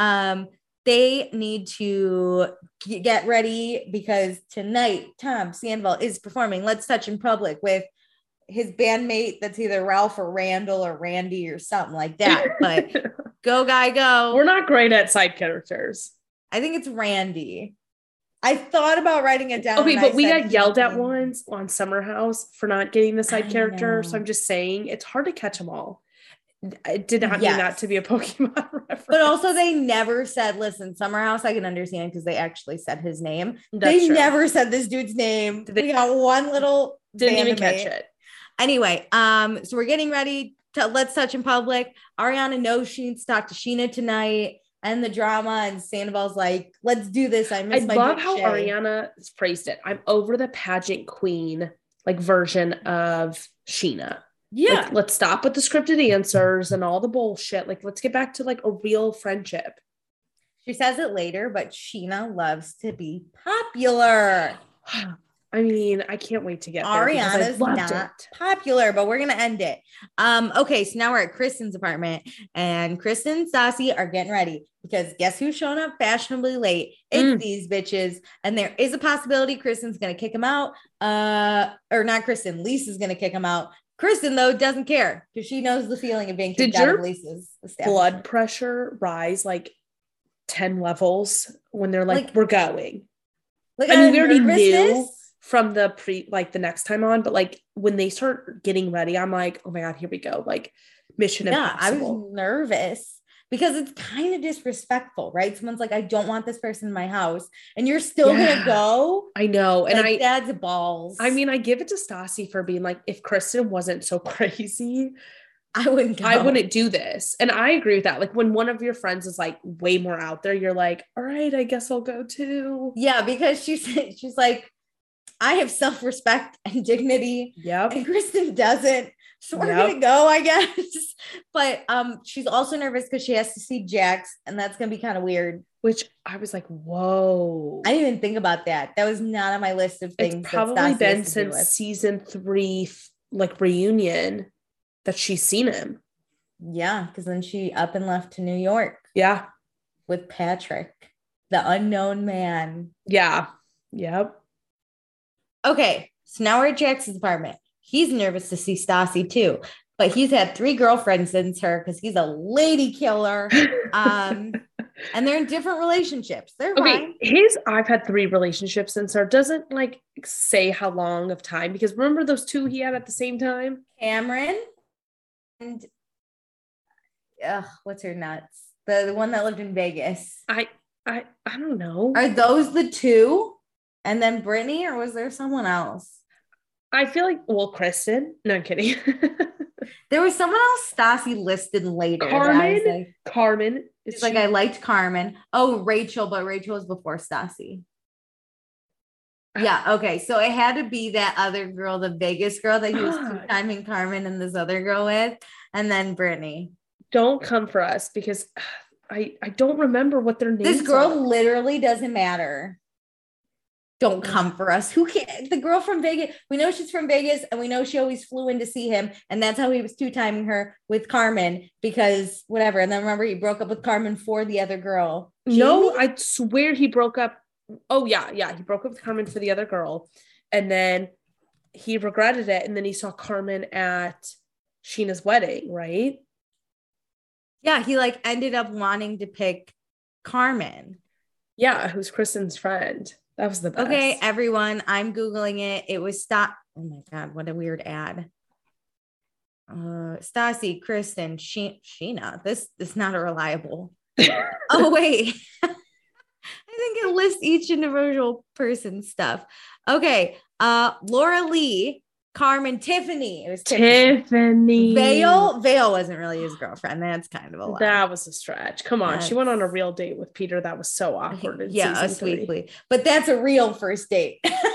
A: They need to get ready because tonight Tom Sandoval is performing Let's Touch in Public with his bandmate that's either Ralph or Randall or Randy or something like that. But go, guy, go.
B: We're not great at side characters.
A: I think it's Randy. I thought about writing it down.
B: Okay, but we got yelled at once on Summer House for not getting the side character. So I'm just saying it's hard to catch them all. I did not mean that to be a Pokemon reference.
A: But also they never said, listen, Summer House, I can understand because they actually said his name. They never said this dude's name. We got one little
B: didn't even catch it.
A: Anyway, so we're getting ready to Let's Touch in Public. Ariana knows she needs to talk to Scheana tonight. And the drama, and Sandoval's like, let's do this. I
B: love how Ariana phrased it. I'm over the pageant queen like version of Scheana.
A: Yeah.
B: Like, let's stop with the scripted answers and all the bullshit. Like, let's get back to like a real friendship.
A: She says it later, but Scheana loves to be popular.
B: I mean, I can't wait to get there.
A: Ariana's not popular, but we're going to end it. Okay, so now we're at Kristen's apartment, and Kristen and Stassi are getting ready because guess who's showing up fashionably late? It's these bitches, and there is a possibility Kristen's going to kick him out. Or not Kristen, Lisa's going to kick him out. Kristen, though, doesn't care because she knows the feeling of being kicked out of Lisa's establishment.
B: Blood pressure rise like 10 levels when they're like we're going.
A: Like,
B: I mean, we already knew from the the next time on, but like when they start getting ready, I'm like, oh my God, here we go. Like Mission Impossible.
A: I was nervous because it's kind of disrespectful, right? Someone's like, I don't want this person in my house, and you're still gonna go.
B: I know. And
A: like, dad's balls.
B: I mean, I give it to Stassi for being like, if Kristen wasn't so crazy,
A: I wouldn't go.
B: I wouldn't do this. And I agree with that. Like when one of your friends is like way more out there, you're like, all right, I guess I'll go too.
A: Yeah, because she's like, I have self-respect and dignity.
B: Yep.
A: And Kristen doesn't. So we're gonna go, I guess. But she's also nervous because she has to see Jax, and that's gonna be kind of weird.
B: Which I was like, whoa.
A: I didn't even think about that. That was not on my list of things.
B: It's probably been since season 3, like reunion, that she's seen him.
A: Yeah, because then she up and left to New York.
B: Yeah.
A: With Patrick, the unknown man.
B: Yeah. Yep.
A: Okay, so now we're at Jax's apartment. He's nervous to see Stassi too, but he's had 3 girlfriends since her because he's a lady killer. And they're in different relationships. They're
B: okay.
A: fine.
B: I've had 3 relationships, and so doesn't like say how long of time, because remember those 2 he had at the same time?
A: Cameron and what's her nuts? The one that lived in Vegas.
B: I don't know.
A: Are those the 2? And then Brittany, or was there someone else?
B: I feel like, well, Kristen. No, I'm kidding.
A: There was someone else Stassi listed later.
B: Carmen. Carmen.
A: It's like, I liked Carmen. Oh, Rachel, but Rachel was before Stassi. Yeah, okay. So it had to be that other girl, the Vegas girl that he was two-timing Carmen and this other girl with, and then Brittany.
B: Don't come for us, because I don't remember what their names are.
A: This girl literally doesn't matter. Don't come for us. Who can the girl from Vegas? We know she's from Vegas, and we know she always flew in to see him, and that's how he was two-timing her with Carmen, because whatever. And then remember, he broke up with Carmen for the other girl. Jamie?
B: No, I swear he broke up. Oh yeah, he broke up with Carmen for the other girl, and then he regretted it, and then he saw Carmen at Sheena's wedding, right?
A: Yeah, he like ended up wanting to pick Carmen.
B: Yeah, who's Kristen's friend. That was the best.
A: Okay, everyone, I'm Googling it. It was stop. Oh my God, what a weird ad. Stassi, Kristen, Sheena. This is not a reliable. Oh, wait. I think it lists each individual person's stuff. Okay. Laura Lee, Carmen, Tiffany. It was
B: Tiffany.
A: Vale wasn't really his girlfriend. That's kind of a lie.
B: That was a stretch. Come on. She went on a real date with Peter. That was so awkward.
A: Yeah, sweetly. But that's a real first date.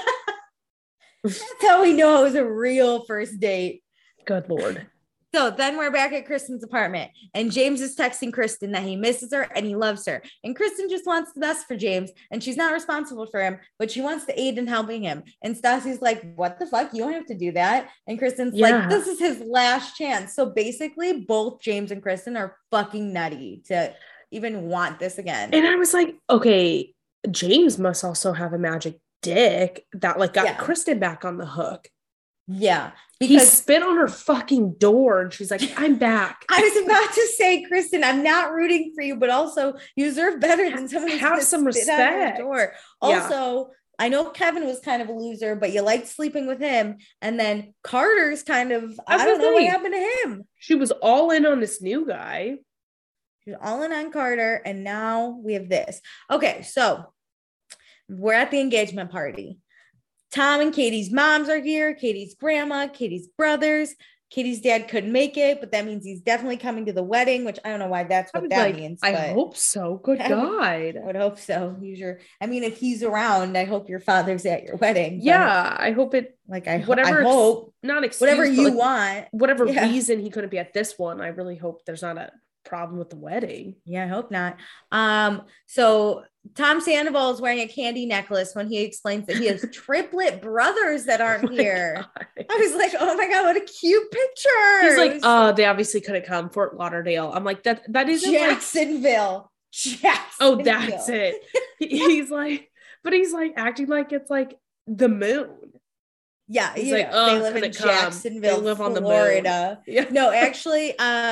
A: That's how we know it was a real first date.
B: Good Lord.
A: So then we're back at Kristen's apartment, and James is texting Kristen that he misses her and he loves her. And Kristen just wants the best for James, and she's not responsible for him, but she wants to aid in helping him. And Stassi's like, what the fuck? You don't have to do that. And Kristen's like, this is his last chance. So basically, both James and Kristen are fucking nutty to even want this again.
B: And I was like, okay, James must also have a magic dick that like got Kristen back on the hook.
A: Yeah.
B: Because he spit on her fucking door and she's like, I'm back.
A: I was about to say, Kristen, I'm not rooting for you, but also you deserve better than someone who's
B: have some respect.
A: On your door. Also, I know Kevin was kind of a loser, but you liked sleeping with him. And then Carter's kind of, I don't know what happened to him.
B: She was all in on this new guy.
A: She was all in on Carter. And now we have this. Okay. So we're at the engagement party. Tom and Katie's moms are here, Katie's grandma, Katie's brothers. Katie's dad couldn't make it, but that means he's definitely coming to the wedding, which I don't know why that's what that means.
B: I hope so. Good God.
A: I would hope so. If he's around, I hope your father's at your wedding.
B: Yeah, I hope it.
A: Like I hope
B: not excuse,
A: whatever you want,
B: whatever reason he couldn't be at this one. I really hope there's not a problem with the wedding.
A: Yeah, I hope not. So Tom Sandoval is wearing a candy necklace when he explains that he has triplet brothers that aren't here. God. I was like, oh my God, what a cute picture.
B: He's like, oh, they obviously couldn't come. Fort Lauderdale. I'm like, that isn't
A: Jacksonville.
B: Oh, that's it. He's like acting like it's like the moon.
A: Yeah,
B: he's like, oh,
A: they live in Jacksonville,
B: they live on
A: Florida.
B: The moon. Yeah.
A: No, actually,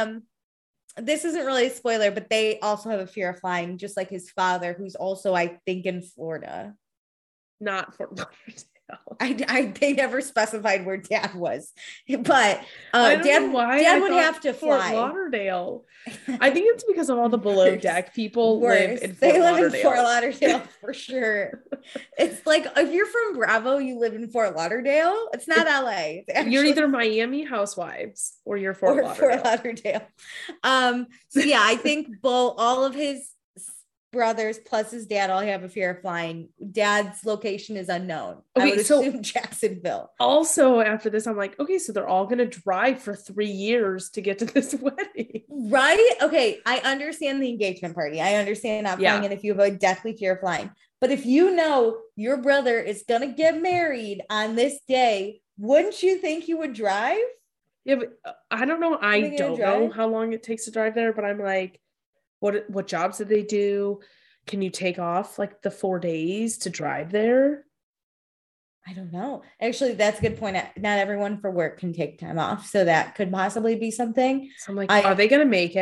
A: this isn't really a spoiler, but they also have a fear of flying, just like his father, who's also, I think, in Florida.
B: Not Fort Lauderdale.
A: They never specified where Dad was, but Dad would have to fly.
B: Fort Lauderdale. I think it's because of all the below deck people live in
A: Fort Lauderdale for sure. It's like if you're from Bravo, you live in Fort Lauderdale. It's not LA.
B: You're either Miami Housewives or you're Fort Lauderdale.
A: So yeah, I think all of his brothers plus his dad all have a fear of flying. Dad's location is unknown. Okay, I would assume Jacksonville.
B: Also, after this, I'm like, okay, so they're all gonna drive for 3 years to get to this wedding,
A: right? Okay, I understand the engagement party. I understand not flying, and if you have a deathly fear of flying, but if you know your brother is gonna get married on this day, wouldn't you think you would drive?
B: Yeah, but I don't know. I don't know how long it takes to drive there, but I'm like, what jobs did they do? Can you take off like the 4 days to drive there?
A: I don't know. Actually, that's a good point. Not everyone for work can take time off. So that could possibly be something.
B: So I'm like, are they going to make it?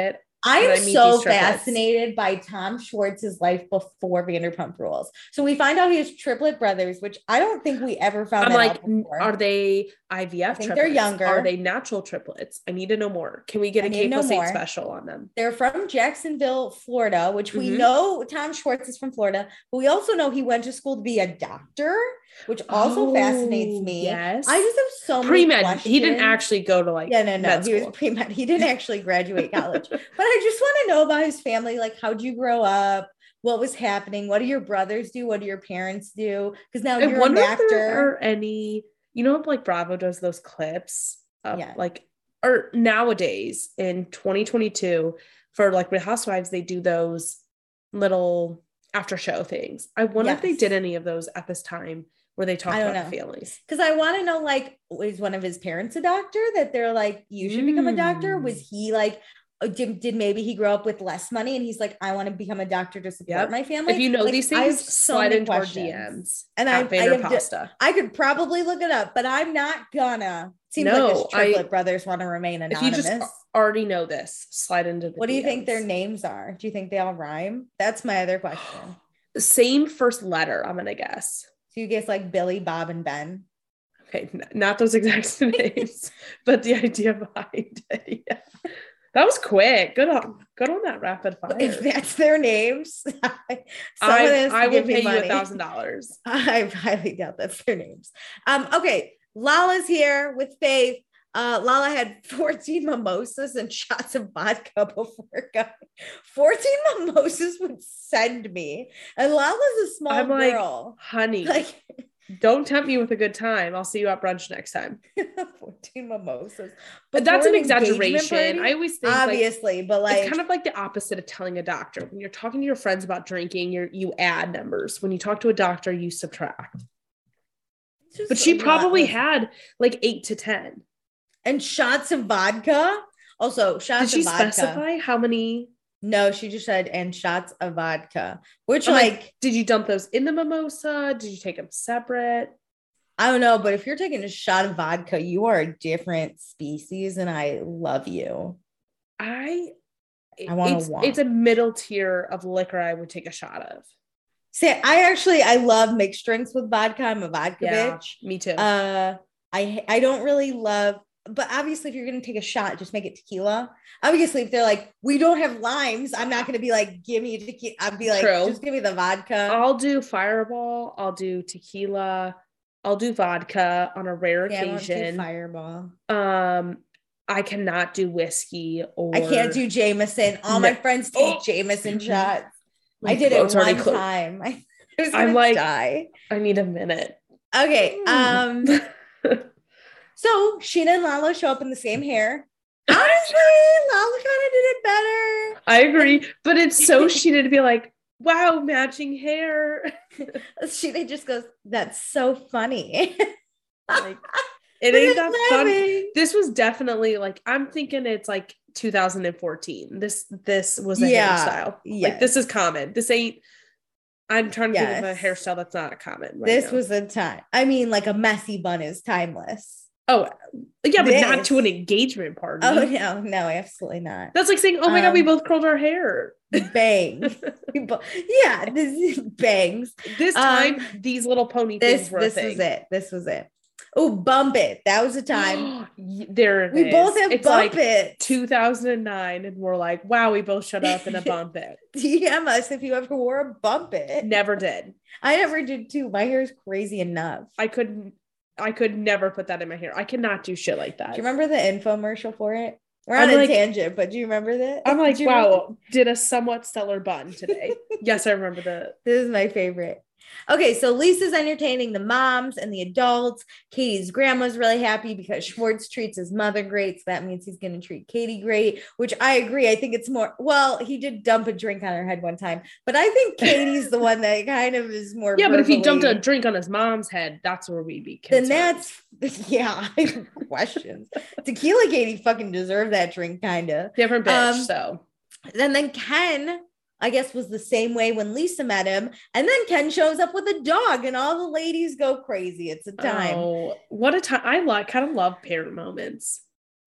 A: I am so fascinated by Tom Schwartz's life before Vanderpump Rules. So we find out he has triplet brothers, which I don't think we ever found out before.
B: Are they IVF triplets?
A: They're younger.
B: Are they natural triplets? I need to know more. Can we get a K+8 special on them?
A: They're from Jacksonville, Florida, which we know Tom Schwartz is from Florida, but we also know he went to school to be a doctor, which also fascinates me.
B: Yes.
A: I just have so
B: many
A: questions.
B: He didn't actually go to med
A: he was pre-med. He didn't actually graduate college. But I just want to know about his family. Like, how'd you grow up? What was happening? What do your brothers do? What do your parents do? Because now you're an actor. If there
B: are any, like Bravo does those clips of or nowadays in 2022 for like Real Housewives, they do those little after show things. I wonder if they did any of those at this time where they talk about the families.
A: Because I want to know, like, was one of his parents a doctor that they're like, you should become a doctor? Was he like, did maybe he grow up with less money and he's like, I want to become a doctor to support my family?
B: If you know these things, slide into our DMs.
A: And I could probably look it up, but I'm not gonna. Seems like his triplet brothers want to remain anonymous.
B: If you just already know this, slide into the
A: What do you
B: DMs.
A: think their names are? Do you think they all rhyme? That's my other question.
B: The same first letter, I'm gonna guess.
A: So you guess like Billy, Bob, and Ben.
B: Okay, not those exact names, but the idea behind it. Yeah. That was quick. Good on that rapid fire.
A: If that's their names,
B: I will pay you $1,000.
A: I highly doubt that's their names. Okay, Lala's here with Faith. Lala had 14 mimosas and shots of vodka before going. 14 mimosas would send me. And Lala's a small girl.
B: Honey, don't tempt me with a good time. I'll see you at brunch next time.
A: 14 mimosas.
B: But that's an exaggeration. I always think
A: obviously, but it's
B: kind of like the opposite of telling a doctor. When you're talking to your friends about drinking, you add numbers. When you talk to a doctor, you subtract. But she probably had like 8 to 10.
A: And shots of vodka. Also, shots of vodka.
B: Did she specify how many?
A: No, she just said, and shots of vodka. Which,
B: did you dump those in the mimosa? Did you take them separate?
A: I don't know, but if you're taking a shot of vodka, you are a different species, and I love you.
B: It's a middle tier of liquor I would take a shot of.
A: See, I love mixed drinks with vodka. I'm a vodka bitch.
B: Me too.
A: I don't really love, but obviously if you're going to take a shot, just make it tequila. Obviously if they're like, we don't have limes, I'm not going to be like, give me tequila. I'd be like, just give me the vodka.
B: I'll do Fireball. I'll do tequila. I'll do vodka on a rare occasion.
A: Fireball.
B: I cannot do whiskey I
A: can't do Jameson. All my friends take Jameson shots. I did it one time. I'm like, die.
B: I need a minute.
A: Okay. So Sheena and Lala show up in the same hair. Honestly, Lala kind of did it better.
B: I agree, but it's so Sheena to be like, wow, matching hair.
A: Sheena just goes, that's so funny.
B: Like, it ain't that funny. This was definitely like, I'm thinking it's like 2014. This was a hairstyle. Yes. Like, this is common. This ain't. I'm trying to think of a hairstyle that's not a common.
A: This was a time. I mean, like a messy bun is timeless.
B: Oh, yeah, but not to an engagement party.
A: Oh, no, absolutely not.
B: That's like saying, oh my God, we both curled our hair.
A: Bangs. This is bangs.
B: This time, these little pony things were a thing.
A: This was it. Oh, Bump It. That was a time.
B: There it is.
A: We both have Bump It.
B: 2009, and we're like, wow, we both showed up in a Bump It.
A: DM us if you ever wore a Bump It.
B: Never did.
A: I never did too. My hair is crazy enough.
B: I could never put that in my hair. I cannot do shit like that.
A: Do you remember the infomercial for it? We're on a tangent, but do you remember that?
B: I'm like, wow, did a somewhat stellar bun today. Yes, I remember that.
A: This is my favorite. Okay, so Lisa's entertaining the moms and the adults. Katie's grandma's really happy because Schwartz treats his mother great. So that means he's going to treat Katie great, which I agree. I think it's more, well, he did dump a drink on her head one time, but I think Katie's the one that kind of is more.
B: Yeah, but if he dumped a drink on his mom's head, that's where we'd be concerned.
A: Then questions. Tequila Katie fucking deserved that drink, kind of.
B: Different bitch, so.
A: And then Ken, I guess, was the same way when Lisa met him. And then Ken shows up with a dog and all the ladies go crazy. It's a time.
B: Oh, what a time. I kind of love parent moments.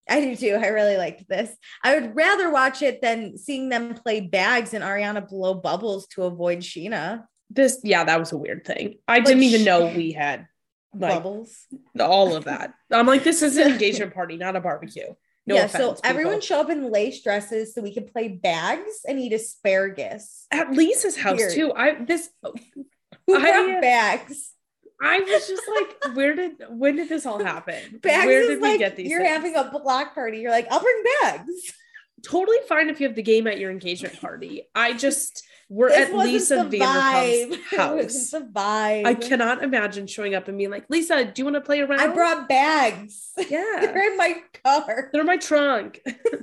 A: I do too. I really liked this. I would rather watch it than seeing them play bags and Ariana blow bubbles to avoid Scheana.
B: That was a weird thing. I didn't even know we had
A: bubbles.
B: All of that. I'm like, this is an engagement party, not a barbecue. No offense,
A: so
B: people.
A: Everyone show up in lace dresses so we can play bags and eat asparagus.
B: At Lisa's house too.
A: Who brought bags?
B: I was just like, when did this all happen?
A: Bags
B: Where did we get these?
A: You're having a block party. You're like, I'll bring bags.
B: Totally fine if you have the game at your engagement party. We're at Lisa Vanderpump's house.
A: The vibe.
B: I cannot imagine showing up and being like, Lisa, do you want to play around?
A: I brought bags.
B: Yeah.
A: They're in my car.
B: They're in my trunk.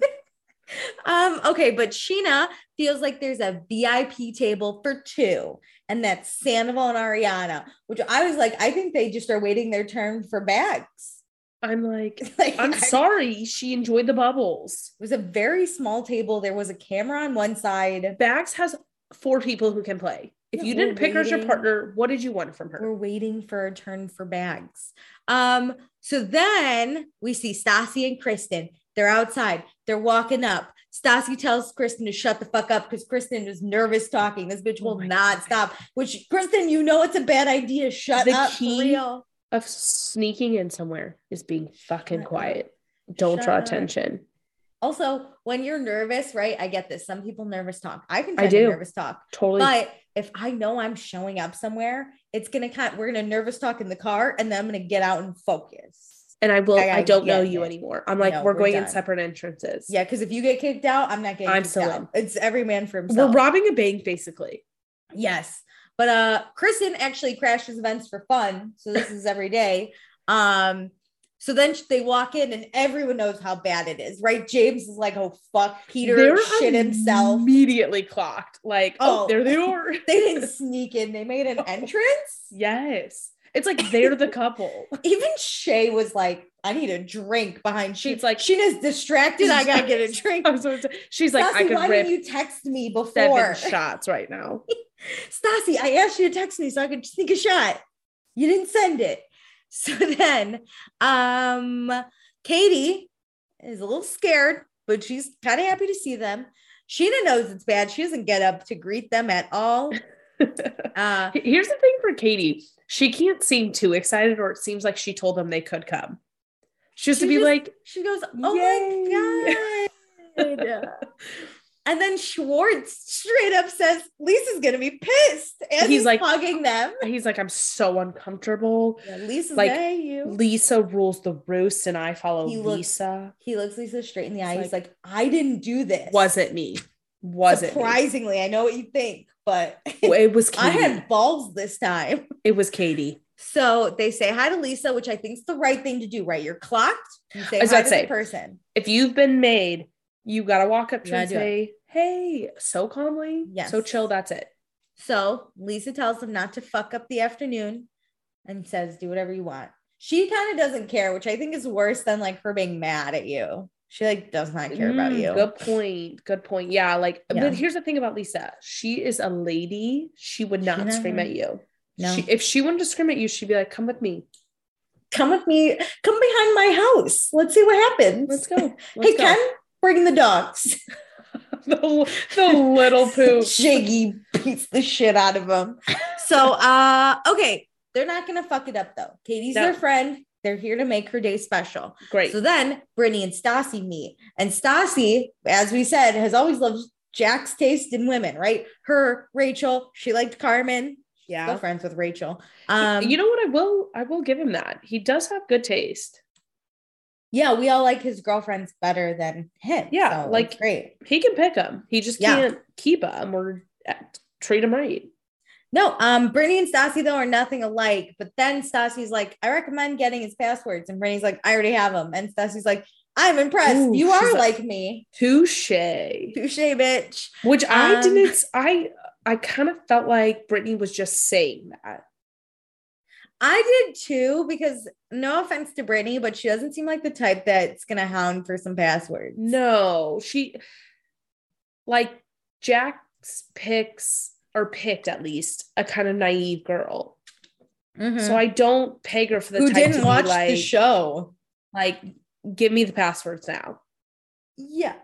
A: Okay, but Scheana feels like there's a VIP table for two, and that's Sandoval and Ariana, which I was like, I think they just are waiting their turn for bags.
B: I'm like I'm sorry. She enjoyed the bubbles.
A: It was a very small table. There was a camera on one side.
B: Bags has 4 people who can play. If you didn't pick her as your partner, what did you want from her?
A: We're waiting for a turn for bags. So then we see Stassi and Kristen. They're outside. They're walking up. Stassi tells Kristen to shut the fuck up because Kristen was nervous talking. This bitch will not stop. Which, Kristen, you know it's a bad idea. Shut up. The key
B: of sneaking in somewhere is being fucking quiet. Don't draw attention.
A: Also, when you're nervous, right? I get this. Some people nervous talk. I can do nervous talk.
B: Totally.
A: But if I know I'm showing up somewhere, we're gonna nervous talk in the car, and then I'm gonna get out and focus.
B: And I don't know you anymore. I'm like, we're going in separate entrances.
A: Yeah, because if you get kicked out, I'm not getting kicked out. It's every man for himself.
B: We're robbing a bank, basically.
A: Yes. But Kristen actually crashes events for fun. So this is every day. So then they walk in and everyone knows how bad it is, right? James is like, oh, fuck, Peter shit himself.
B: Immediately clocked. Like, oh, there they are.
A: They didn't sneak in. They made an entrance.
B: Yes. It's like they're the couple.
A: Even Shay was like, I need a drink behind Sheena. It's like, Sheena's distracted. I gotta get a drink.
B: She's like, I could
A: why
B: rip
A: didn't you text me before?
B: 7 shots right now.
A: Stassi, I asked you to text me so I could sneak a shot. You didn't send it. So then Katie is a little scared, but she's kind of happy to see them. Scheana knows it's bad. She doesn't get up to greet them at all.
B: Here's the thing for Katie. She can't seem too excited, or it seems like she told them they could come. She goes, oh my God. And then Schwartz straight up says, Lisa's going to be pissed. And he's like hugging them. He's like, I'm so uncomfortable.
A: Yeah, Lisa's
B: like,
A: mad at you.
B: Lisa rules the roost and I follow Lisa.
A: He looks Lisa straight in the eye. He's like, I didn't do this.
B: Wasn't me.
A: Surprisingly, I know what you think, but
B: it was Katie.
A: I had balls this time.
B: It was Katie.
A: So they say hi to Lisa, which I think is the right thing to do, right? You're clocked. You say hi to the person.
B: If you've been made, you got to walk up to and say, hey, so calmly, so chill. That's it.
A: So Lisa tells them not to fuck up the afternoon and says, do whatever you want. She kind of doesn't care, which I think is worse than like her being mad at you. She like does not care about you.
B: Good point. Yeah. But here's the thing about Lisa. She is a lady. She would not scream at you. No. If she wanted to scream at you, she'd be like, come with me.
A: Come behind my house. Let's see what happens.
B: Let's go.
A: Hey, Ken, bring the dogs.
B: the little poop.
A: Shaggy beats the shit out of him. So, okay. They're not going to fuck it up though. Katie's their friend. They're here to make her day special.
B: Great.
A: So then Brittany and Stassi meet. And Stassi, as we said, has always loved Jack's taste in women, right? Her, Rachel, she liked Carmen.
B: Yeah.
A: Still friends with Rachel.
B: You know what? I will give him that. He does have good taste.
A: Yeah, we all like his girlfriends better than him.
B: Yeah,
A: so great.
B: He can pick them. He just can't keep them or treat them right.
A: No, Brittany and Stassi though are nothing alike. But then Stassi's like, I recommend getting his passwords, and Brittany's like, I already have them. And Stassi's like, I'm impressed. Ooh, you are like me.
B: Touche,
A: bitch.
B: Which I didn't. I kind of felt like Brittany was just saying that.
A: I did too, because no offense to Brittany, but she doesn't seem like the type that's gonna hound for some passwords.
B: No, Jack's picked at least a kind of naive girl. Mm-hmm. So I don't peg her for the
A: who
B: type
A: didn't
B: to
A: watch
B: be like,
A: the show.
B: Like, give me the passwords now.
A: Yeah.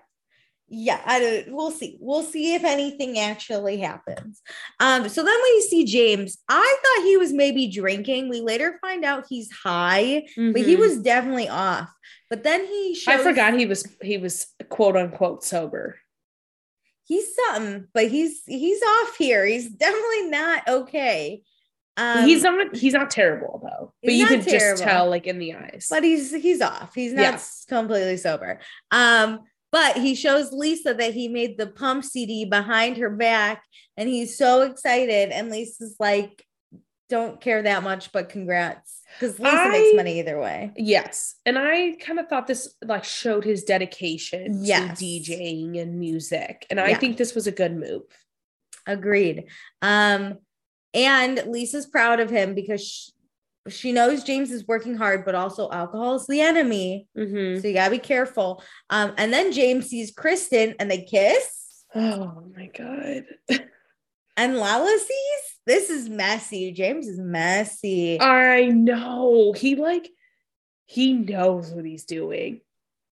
A: We'll see if anything actually happens. So then we see James. I thought he was maybe drinking. We later find out he's high, but he was definitely off. But then I
B: forgot he was quote unquote sober.
A: He's something, but he's off here. He's definitely not okay.
B: He's not terrible though, but you can just tell like in the eyes.
A: But he's off. He's not completely sober. But he shows Lisa that he made the Pump CD behind her back, and he's so excited. And Lisa's like, don't care that much, but congrats. Because Lisa makes money either way.
B: Yes. And I kind of thought this like showed his dedication to DJing and music. And I think this was a good move.
A: Agreed. And Lisa's proud of him because she knows James is working hard, but also alcohol is the enemy. So you gotta be careful. And then James sees Kristen and they kiss.
B: Oh my God.
A: And Lala sees this is messy. James is messy.
B: I know. He knows what he's doing.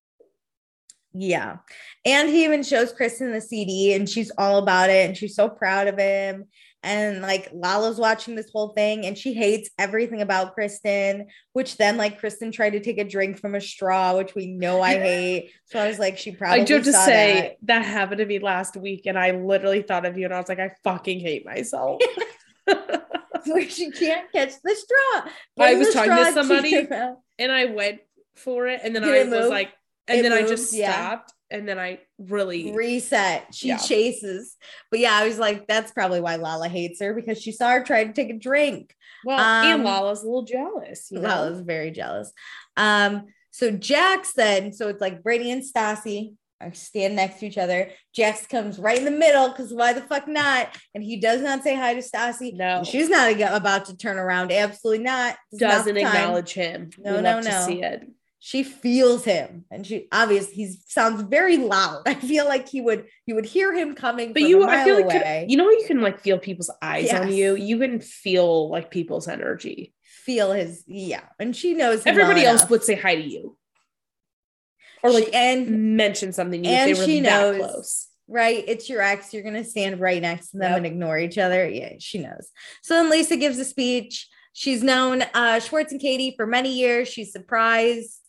A: Yeah. And he even shows Kristen the CD and she's all about it. And she's so proud of him. And like Lala's watching this whole thing and she hates everything about Kristen, which then like Kristen tried to take a drink from a straw, which we know I hate. So I was like, she probably
B: I do have to say that happened to me last week. And I literally thought of you and I was like, I fucking hate myself.
A: Where she can't catch the straw.
B: I was talking to somebody and I went for it. And then I was like, and then I just stopped. And then I really
A: reset. She chases. But yeah, I was like, that's probably why Lala hates her because she saw her try to take a drink.
B: Well, and Lala's a little jealous.
A: Lala's very jealous. So Jax then, so it's like Brittany and Stassi are stand next to each other. Jax comes right in the middle because why the fuck not? And he does not say hi to Stassi.
B: No.
A: She's not about to turn around. Absolutely not.
B: Doesn't acknowledge him.
A: No.
B: To see it.
A: She feels him and he sounds very loud. I feel like you would hear him coming but from a mile away.
B: You know, you can like feel people's eyes on you. You can feel like people's energy.
A: Feel his, and she knows him
B: everybody else would say hi to you. Or like mention something if they were that close.
A: Right. It's your ex. You're going to stand right next to them and ignore each other. Yeah, she knows. So then Lisa gives a speech. She's known Schwartz and Katie for many years. She's surprised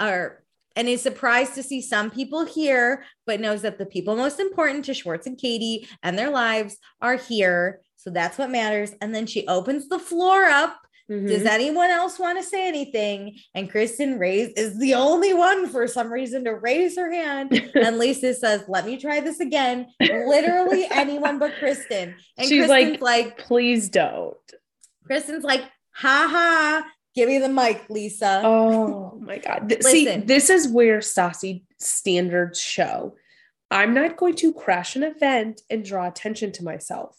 A: and is surprised to see some people here, but knows that the people most important to Schwartz and Katie and their lives are here. So that's what matters. And then she opens the floor up. Does anyone else want to say anything? And Kristen is the only one for some reason to raise her hand. And Lisa says, let me try this again. Literally anyone but Kristen. And
B: she's Kristen's like, please don't.
A: Kristen's like, ha ha. Give me the mic, Lisa.
B: Oh my God. See, this is where Stassi standards show. I'm not going to crash an event and draw attention to myself.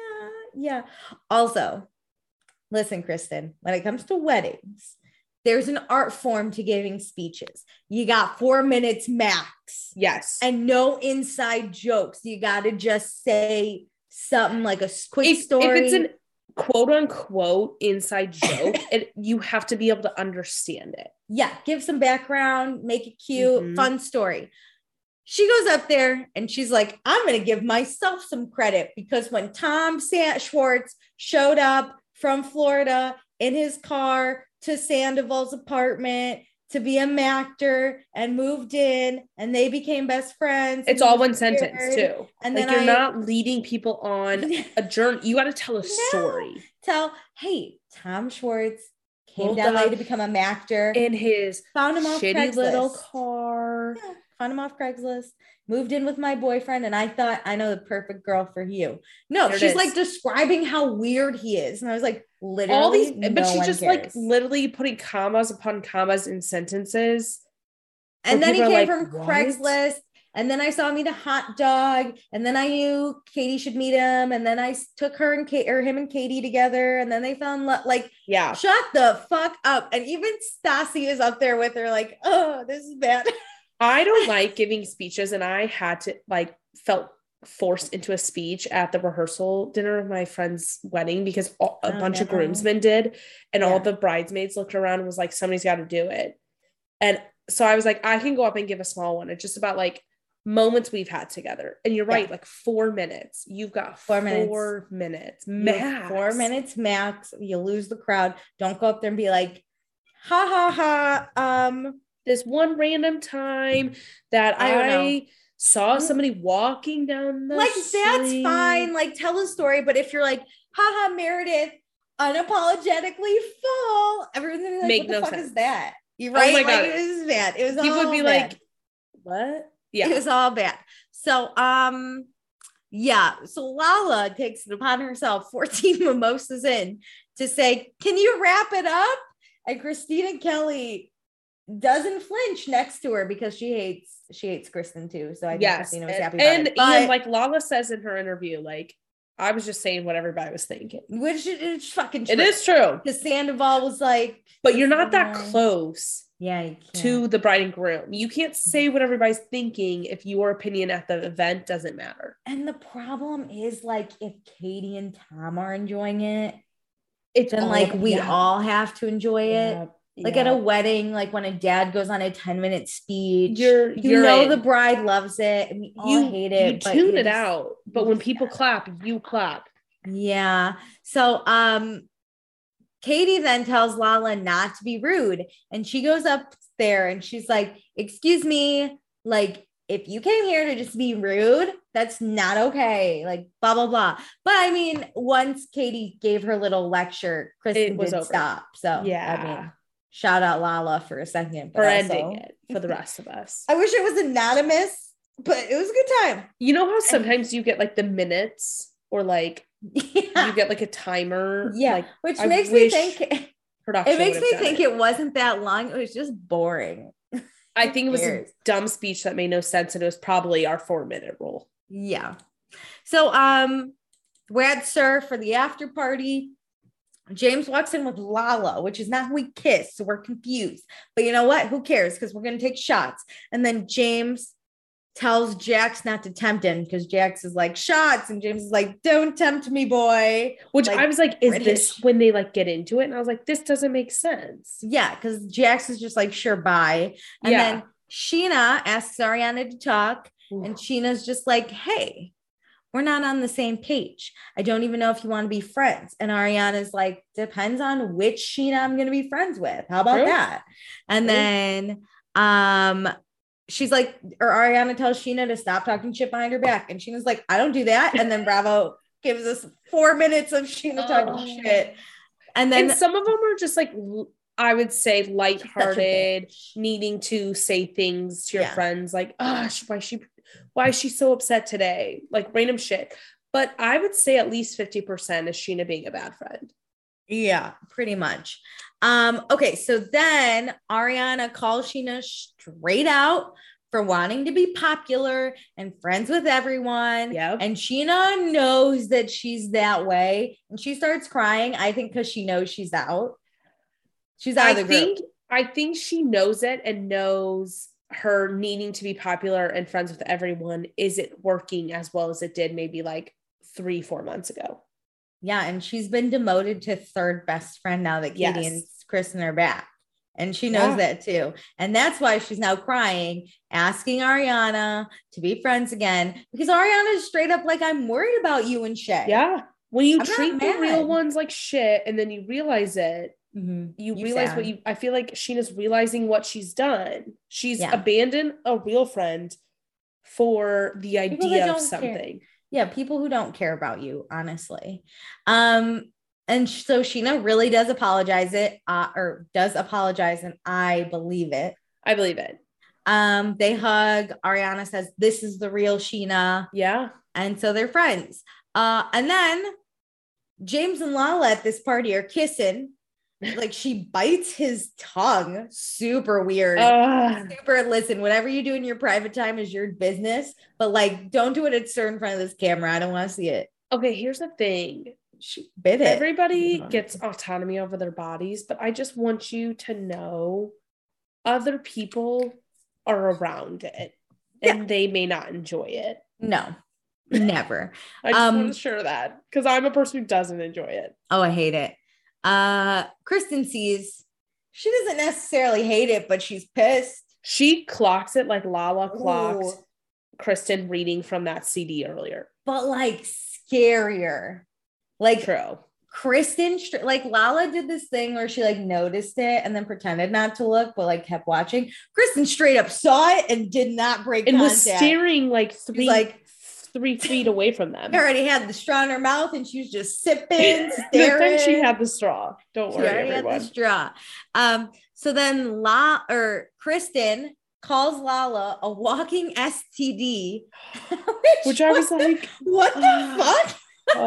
A: Yeah. Also, listen, Kristen, when it comes to weddings, there's an art form to giving speeches. You got 4 minutes max.
B: Yes.
A: And no inside jokes. You got to just say something like a quick story.
B: If it's an quote unquote inside joke, you have to be able to understand it.
A: Yeah. Give some background, make it cute, fun story. She goes up there and she's like, I'm going to give myself some credit because when Tom Schwartz showed up from Florida in his car to Sandoval's apartment to be a actor and moved in and they became best friends.
B: It's all one sentence too. And like then you're not leading people on a journey. You got to tell a story.
A: Hey, Tom Schwartz came down LA to become a actor
B: in his
A: found him off
B: shitty
A: Craigslist.
B: Little car.
A: Yeah, found him off Craigslist. Moved in with my boyfriend and I thought I know the perfect girl for you. No, she's like describing how weird he is. And I was like, literally,
B: all these, but she's just like literally putting commas upon commas in sentences.
A: And then he came from Craigslist. And then I saw him eat a hot dog. And then I knew Katie should meet him. And then I took her and him and Katie together. And then they fell in love. Like, shut the fuck up. And even Stassi is up there with her, like, oh, this is bad.
B: I don't like giving speeches, and I had to felt forced into a speech at the rehearsal dinner of my friend's wedding because a bunch of groomsmen did, and all the bridesmaids looked around and was like, somebody's got to do it. And so I was like, I can go up and give a small one. It's just about like moments we've had together. And you're right, like 4 minutes. You've got 4 minutes. 4 minutes max.
A: 4 minutes max. You lose the crowd. Don't go up there and be like, ha ha ha.
B: This one random time that I saw somebody walking down the street.
A: That's fine. Like, tell a story. But if you're like, haha, Meredith, unapologetically full, everything like, what the fuck is that? You're right. Oh my God. It was bad. It was people all would be bad.
B: Like, what? Yeah.
A: It was all bad. So, yeah. So Lala takes it upon herself, 14 mimosas in, to say, can you wrap it up? And Christina Kelly doesn't flinch next to her because she hates Kristen too. So I think Christina was happy about it.
B: And like Lala says in her interview, like, I was just saying what everybody was thinking.
A: Which is fucking true.
B: It is true.
A: Because Sandoval was like,
B: but you're not that close.
A: Yeah, you can't.
B: To the bride and groom. You can't say what everybody's thinking if your opinion at the event doesn't matter.
A: And the problem is, like, if Katie and Tom are enjoying it, then we all have to enjoy it. Like at a wedding, like when a dad goes on a 10-minute speech, you know the bride loves it and we all hate it.
B: You tune it out. But when people clap, you clap.
A: Yeah. So Katie then tells Lala not to be rude. And she goes up there and she's like, excuse me, like, if you came here to just be rude, that's not okay. Like, blah, blah, blah. But I mean, once Katie gave her little lecture, Kristen did stop. So, yeah. I mean, shout out Lala for a second.
B: For ending it for the rest of us.
A: I wish it was anonymous, but it was a good time.
B: You know how sometimes you get like the minutes or like you get like a timer?
A: Yeah.
B: Like,
A: which makes me think it wasn't that long. It was just boring.
B: I think it was a dumb speech that made no sense. And it was probably our 4-minute rule.
A: Yeah. So we're at SUR for the after party. James walks in with Lala, which is not who we kiss. So we're confused. But you know what? Who cares? Because we're going to take shots. And then James tells Jax not to tempt him because Jax is like, shots. And James is like, don't tempt me, boy.
B: Which like, I was like, is this when they like get into it? And I was like, this doesn't make sense.
A: Yeah, because Jax is just like, sure, bye. And then Scheana asks Ariana to talk. And Sheena's just like, hey, we're not on the same page. I don't even know if you want to be friends. And Ariana's like, depends on which Scheana I'm going to be friends with. How about that? And then she's like, or Ariana tells Scheana to stop talking shit behind her back. And Sheena's like, I don't do that. And then Bravo gives us 4 minutes of Scheana talking shit. And then
B: some of them are just like, I would say lighthearted, needing to say things to your friends like, why is she so upset today? Like random shit. But I would say at least 50% is Scheana being a bad friend.
A: Yeah, pretty much. Okay, so then Ariana calls Scheana straight out for wanting to be popular and friends with everyone.
B: Yep.
A: And Scheana knows that she's that way. And she starts crying, I think, because she knows she's out. She's out of the group.
B: I think she knows it and knows her needing to be popular and friends with everyone isn't working as well as it did maybe like 3-4 months ago.
A: Yeah, and she's been demoted to third best friend now that Katie and Kristen are back. And she knows that too. And that's why she's now crying, asking Ariana to be friends again. Because Ariana is straight up like, I'm worried about you and shit.
B: Yeah. When you treat the real ones like shit and then you realize it, you realize sad. I feel like Sheena's realizing what she's done. She's abandoned a real friend for the idea of something.
A: Care. Yeah, people who don't care about you, honestly. And so Scheana really does apologize and I believe it.
B: I believe it.
A: They hug. Ariana says, this is the real Scheana.
B: Yeah.
A: And so they're friends. And then James and Lala at this party are kissing. Like she bites his tongue. Super weird. Listen, whatever you do in your private time is your business, but like don't do it at SUR in front of this camera. I don't want to see it.
B: Okay, here's the thing.
A: She bit it.
B: Everybody gets autonomy over their bodies, but I just want you to know other people are around it and they may not enjoy it.
A: No, never.
B: I just want to share that because I'm a person who doesn't enjoy it.
A: Oh, I hate it. Kristen sees, she doesn't necessarily hate it, but she's pissed.
B: She clocks it like Lala clocked Kristen reading from that CD earlier.
A: But like scarier. Like
B: true.
A: Kristen, like Lala did this thing where she like noticed it and then pretended not to look, but like kept watching. Kristen straight up saw it and did not break
B: and
A: contact.
B: Was staring like 3 feet away from them.
A: She already had the straw in her mouth and she was just sipping, staring.
B: Then she had the straw. Don't worry, everyone.
A: Had the straw. So then Kristen calls Lala a walking STD,
B: which I was like,
A: what the fuck?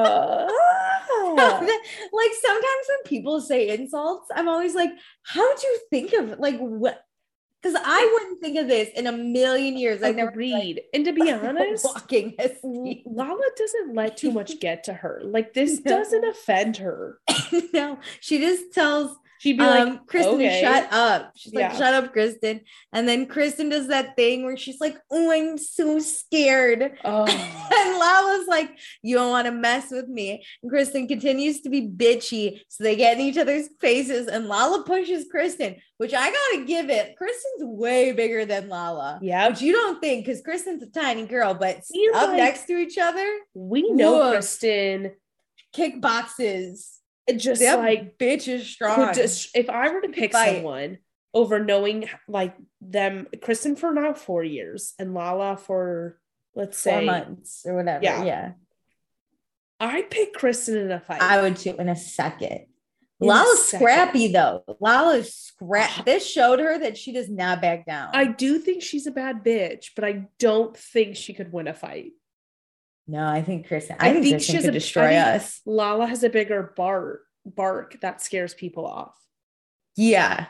A: Like sometimes when people say insults, I'm always like, how'd you think of like what? Because I wouldn't think of this in a million years. I never
B: read. And to be honest,
A: walking
B: Lala doesn't let too much get to her. Like this doesn't offend her.
A: No, she just tells.
B: She'd be like,
A: Kristen,
B: okay.
A: shut up. She's like, shut up, Kristen. And then Kristen does that thing where she's like, oh, I'm so scared.
B: Oh.
A: And Lala's like, you don't want to mess with me. And Kristen continues to be bitchy. So they get in each other's faces and Lala pushes Kristen, which I got to give it. Kristen's way bigger than Lala.
B: Yeah.
A: Which you don't think because Kristen's a tiny girl, but up next to each other.
B: We know Kristen
A: kickboxes.
B: Just
A: that
B: like
A: bitch is strong.
B: If I were to pick someone over knowing like them, Kristen for now 4 years and Lala for let's say
A: 4 months or whatever. Yeah.
B: I'd pick Kristen in a fight.
A: I would too in a second. Lala's scrappy though. Lala's scrap. This showed her that she does not back down.
B: I do think she's a bad bitch, but I don't think she could win a fight.
A: No, I think Kristen. I think Kristen could destroy us.
B: Lala has a bigger bark that scares people off.
A: Yeah,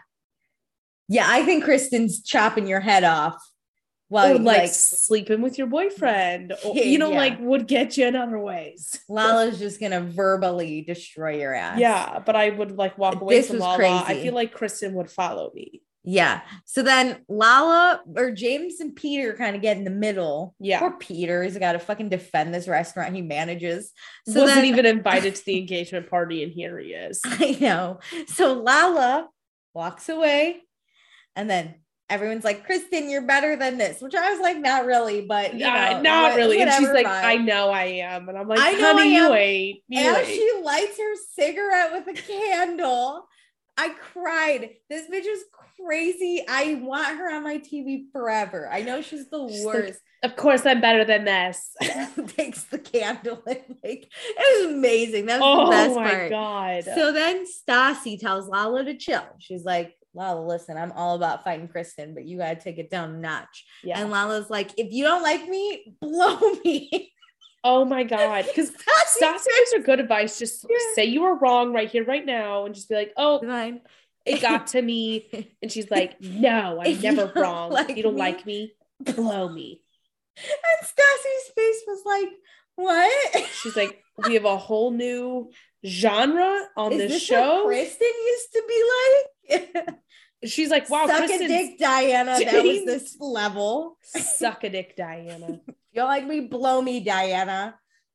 A: I think Kristen's chopping your head off while
B: like sleeping with your boyfriend, or, like would get you in other ways.
A: Lala's just gonna verbally destroy your ass.
B: Yeah, but I would like walk away from Lala. Crazy. I feel like Kristen would follow me.
A: Yeah. So then Lala or James and Peter kind of get in the middle.
B: Yeah.
A: Poor Peter. He's got to fucking defend this restaurant he manages.
B: So wasn't even invited to the engagement party and here he is.
A: I know. So Lala walks away and then everyone's like, Kristen, you're better than this, which I was like, not really, but
B: not really. And she's like, I know I am. And I'm like, honey, you ain't.
A: As she lights her cigarette with a candle. I cried. This bitch is crazy. I want her on my TV forever. I know she's the worst.
B: Like, of course, I'm better than this.
A: Takes the candle and like it was amazing. That was the best part. Oh my
B: god.
A: So then Stassi tells Lala to chill. She's like, Lala, listen, I'm all about fighting Kristen, but you gotta take it down a notch. Yeah. And Lala's like, if you don't like me, blow me.
B: Oh my god, because Stassi gives her good advice. Just say you were wrong right here, right now, and just be like, "Oh,
A: fine.
B: It got to me." And she's like, "No, I'm never wrong. If you don't like me, blow me."
A: And Stassi's face was like, "What?"
B: She's like, "We have a whole new genre on this show."
A: What Kristen used to be like.
B: She's like, "Wow,
A: suck a dick, Diana." That was this level.
B: Suck a dick, Diana.
A: You don't like me, blow me, Diana.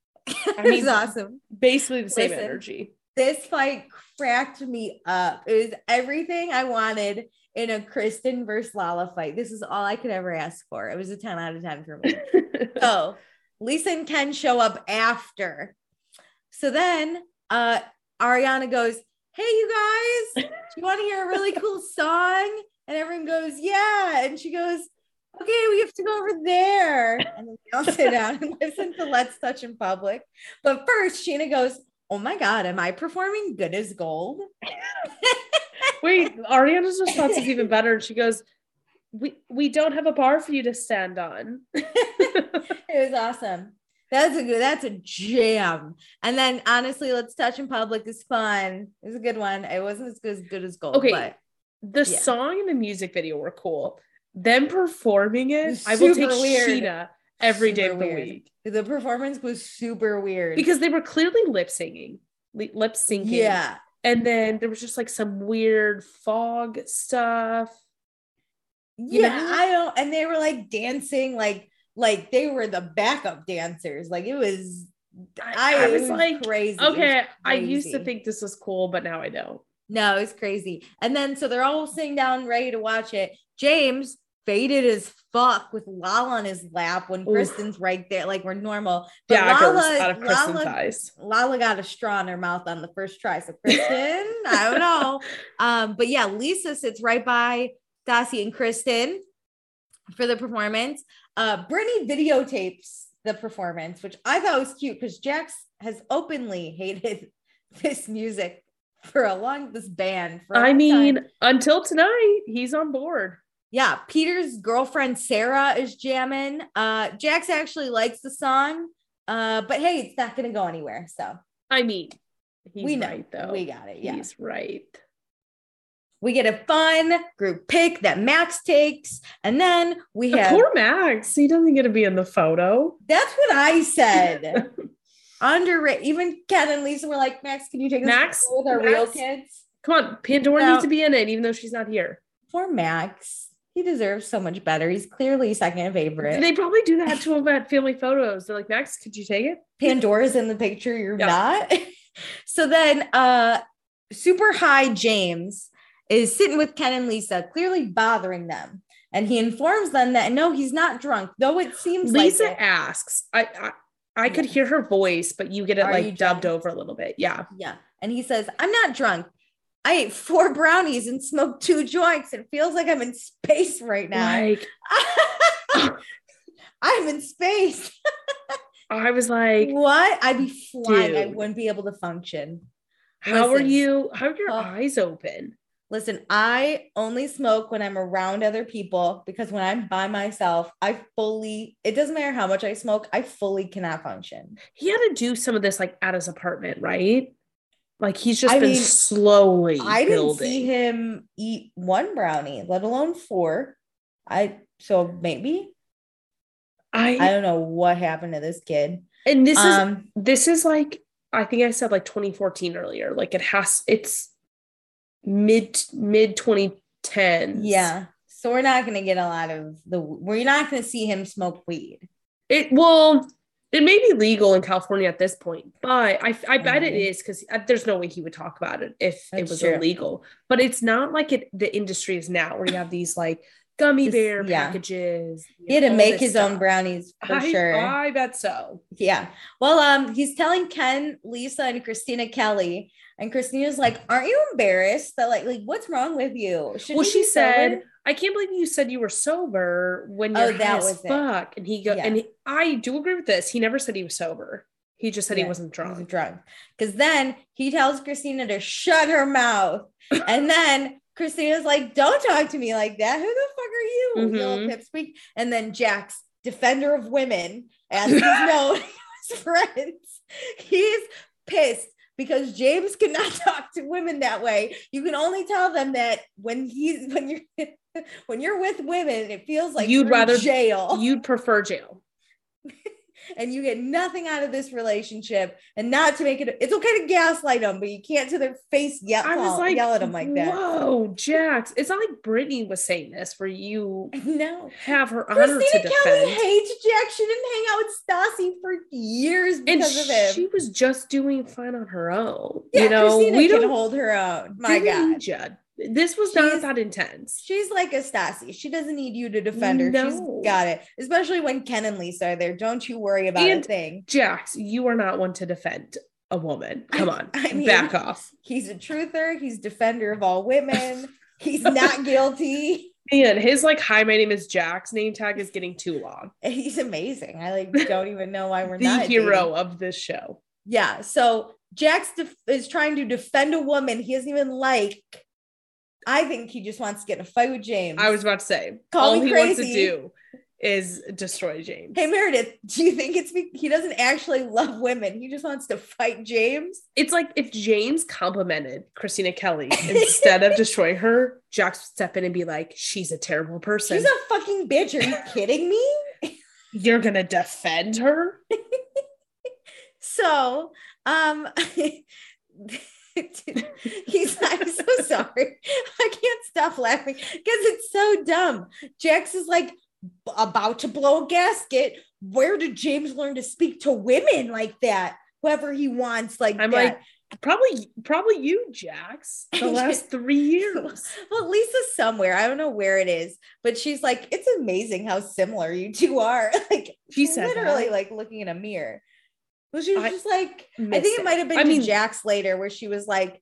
A: I mean, it's awesome.
B: Basically the same energy.
A: This fight cracked me up. It was everything I wanted in a Kristen versus Lala fight. This is all I could ever ask for. It was a 10 out of 10 for me. So Lisa and Ken show up after. So then Ariana goes, "Hey, you guys, do you want to hear a really cool song?" And everyone goes, "Yeah." And she goes, "Okay, we have to go over there." And then we all sit down and listen to Let's Touch in Public. But first, Sheena goes, "Oh my God, am I performing Good as Gold?"
B: Wait, Ariana's response is even better. She goes, we don't have a bar for you to stand on.
A: It was awesome. That's a jam. And then honestly, Let's Touch in Public is fun. It was a good one. It wasn't as good as Gold.
B: Okay,
A: but
B: the song and the music video were cool. Them performing it, I will take Sheena every day of the week.
A: The performance was super weird
B: because they were clearly lip syncing.
A: Yeah. And
B: then there was just like some weird fog stuff.
A: I don't. And they were like dancing, like they were the backup dancers. Like it was. I was like crazy.
B: Okay, I used to think this was cool, but now I don't.
A: No, it's crazy. And then so they're all sitting down ready to watch it. James faded as fuck with Lala on his lap when Kristen's right there, like we're normal. But Lala got a straw in her mouth on the first try. So Kristen, I don't know. But yeah, Lisa sits right by Stassi and Kristen for the performance. Brittany videotapes the performance, which I thought was cute because Jax has openly hated this music for this band.
B: Until tonight, he's on board.
A: Yeah, Peter's girlfriend Sarah is jamming. Jax actually likes the song, but hey, it's not going to go anywhere. So
B: we know, right though.
A: We got it. Yeah,
B: he's right.
A: We get a fun group pic that Max takes, and then we have
B: poor Max. He doesn't get to be in the photo.
A: That's what I said. Underrated. Even Ken and Lisa were like, "Max, can you take this with our real kids?"
B: Come on, Pandora needs to be in it, even though she's not here.
A: Poor Max. He deserves so much better. He's clearly second favorite.
B: They probably do that to him at family photos. They're like, Max, could you take it?
A: Pandora's in the picture. You're not. So then super high James is sitting with Ken and Lisa, clearly bothering them. And he informs them that, no, he's not drunk, though it seems
B: Lisa
A: like
B: asks, I could hear her voice, but you get it dubbed over a little bit. Yeah.
A: Yeah. And he says, I'm not drunk. I ate 4 brownies and smoked 2 joints. It feels like I'm in space right now. I'm in space.
B: I was like,
A: what? I'd be flying. Dude. I wouldn't be able to function.
B: How are your eyes open?
A: Listen, I only smoke when I'm around other people because when I'm by myself, it doesn't matter how much I smoke, I fully cannot function.
B: He had to do some of this like at his apartment, right? Like he's just been slowly
A: I didn't see him eat 1 brownie, let alone 4. So maybe I don't know what happened to this kid.
B: And this is like, I think I said like 2014 earlier. Like it's mid 2010s.
A: Yeah. So we're not going to get a lot of we're not going to see him smoke weed.
B: It may be legal in California at this point, but I bet it is because there's no way he would talk about it if it was illegal. But it's not like the industry is now where you have these like gummy bear packages.
A: He had to make his own brownies for sure.
B: I bet so.
A: Yeah. Well, he's telling Ken, Lisa, and Christina Kelly, and Christina's like, "Aren't you embarrassed that like what's wrong with you?"
B: She said, I can't believe you said you were sober when you're high as fuck. And I do agree with this. He never said he was sober. He just said he wasn't drunk. He was drunk.
A: Because then he tells Christina to shut her mouth. And then Christina's like, don't talk to me like that. Who the fuck are you? Little pipsqueak. And then Jax, defender of women, as he's known his friends, he's pissed because James cannot talk to women that way. You can only tell them that when you're with women, it feels like
B: you'd rather
A: jail.
B: You'd prefer jail.
A: And you get nothing out of this relationship. And not to make it's okay to gaslight them, but you can't to their face yell at them like that.
B: Whoa, Jax. It's not like Brittany was saying this where you have her honor
A: Christina
B: to
A: Kelly
B: defend.
A: hates Jax. She didn't hang out with Stassi for years because of him.
B: She was just doing fine on her own.
A: Yeah, Christina can hold her own. My God.
B: This was not that intense.
A: She's like a Stassi. She doesn't need you to defend her. No. She's got it. Especially when Ken and Lisa are there. Don't you worry about a thing.
B: Jax, you are not one to defend a woman. Come on. Back off.
A: He's a truther. He's defender of all women. He's not guilty.
B: Man, his like, hi, my name is Jax name tag is getting too long.
A: He's amazing. I don't even know why we're
B: not the hero of this show.
A: Yeah. So Jax is trying to defend a woman he doesn't even like. I think he just wants to get in a fight with James.
B: I was about to say, all he wants to do is destroy James.
A: Hey, Meredith, do you think he doesn't actually love women? He just wants to fight James?
B: It's like if James complimented Christina Kelly instead of destroying her, Jax would step in and be like, she's a terrible person.
A: She's a fucking bitch. Are you kidding me?
B: You're going to defend her?
A: So, I'm so sorry. I can't stop laughing because it's so dumb. Jax is like about to blow a gasket. Where did James learn to speak to women like that? Whoever he wants, like I'm that.
B: Probably you, Jax, the last 3 years.
A: Well, Lisa's somewhere. I don't know where it is, but she's like, it's amazing how similar you two are. Like,
B: she said
A: literally
B: that.
A: like looking in a mirror. Well, she was just like, I think it might have been to Jax later where she was like,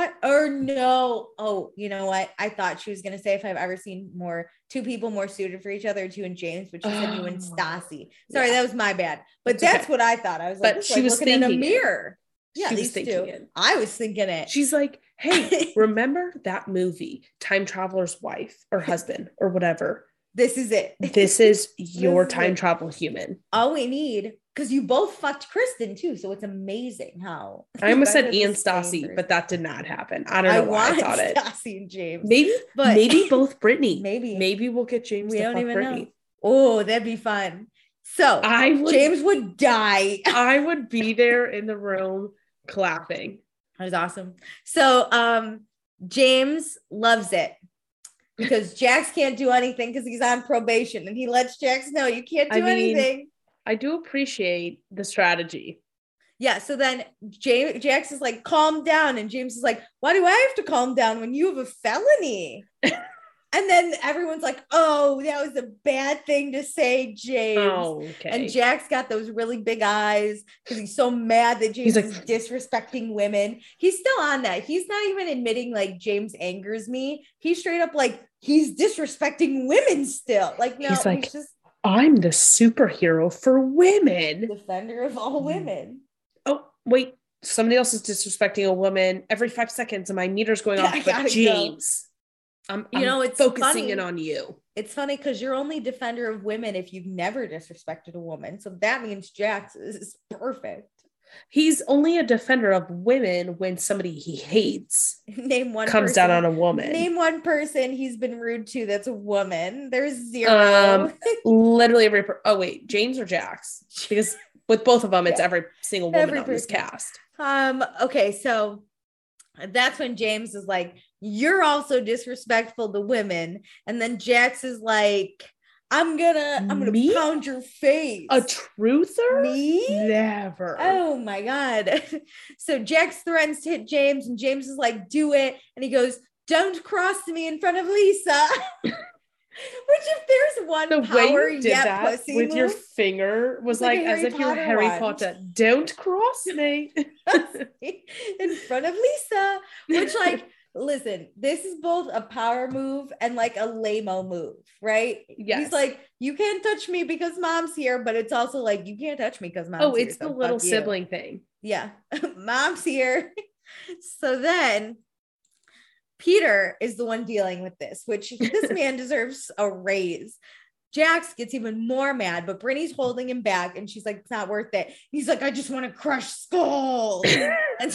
A: you know what? I thought she was going to say if I've ever seen two people more suited for each other, you and James, but she said you and Stassi. Sorry, that was my bad. But that's what I thought. I was like, she was looking in a mirror. Yeah, these two. I was thinking it.
B: She's like, hey, remember that movie, Time Traveler's Wife or Husband or whatever?
A: This is it.
B: This is your time travel human.
A: All we need, because you both fucked Kristen too, so it's amazing how.
B: I almost said Ian Stassi, but that did not happen. I don't know why I thought it.
A: Stassi and James.
B: Maybe both Brittany.
A: Maybe
B: we'll get James.
A: We don't even Brittany. Know. Oh, that'd be fun. So James would die.
B: I would be there in the room clapping.
A: That was awesome. So James loves it because Jax can't do anything because he's on probation, and he lets Jax know you can't do anything.
B: I do appreciate the strategy.
A: Yeah. So then Jax is like, calm down. And James is like, why do I have to calm down when you have a felony? And then everyone's like, oh, that was a bad thing to say, James.
B: Oh, okay.
A: And Jax got those really big eyes because he's so mad that James is disrespecting women. He's still on that. He's not even admitting like James angers me. He's straight up like, he's disrespecting women still. Like, no,
B: he's like, I'm the superhero for women.
A: Defender of all women.
B: Oh, wait. Somebody else is disrespecting a woman every 5 seconds and my meter's going off. But James, it's focusing in on you.
A: It's funny because you're only defender of women if you've never disrespected a woman. So that means Jax is perfect.
B: He's only a defender of women when somebody he hates
A: Name one
B: comes down on a woman.
A: Name one person he's been rude to that's a woman. There's zero.
B: Literally every James or Jax? Because with both of them, it's every single woman on this cast.
A: Okay, so that's when James is like, you're also disrespectful to women. And then Jax is like, I'm gonna pound your face.
B: A truther?
A: Me?
B: Never.
A: Oh my God. So Jax threatens to hit James, and James is like, do it. And he goes, don't cross me in front of Lisa. Which, if there's one
B: the
A: power
B: way you did that
A: pussy
B: with
A: move,
B: your finger was like as if you're Harry Potter. Don't cross me
A: in front of Lisa. Which, like, listen, this is both a power move and like a lame-o move, right?
B: Yes.
A: He's like, you can't touch me because mom's here, but it's also like, you can't touch me because mom's here.
B: Oh, it's the little sibling thing.
A: Yeah. Mom's here. So then Peter is the one dealing with this, which this man deserves a raise. Jax gets even more mad, but Brittany's holding him back, and she's like, it's not worth it. He's like, I just want to crush skulls. And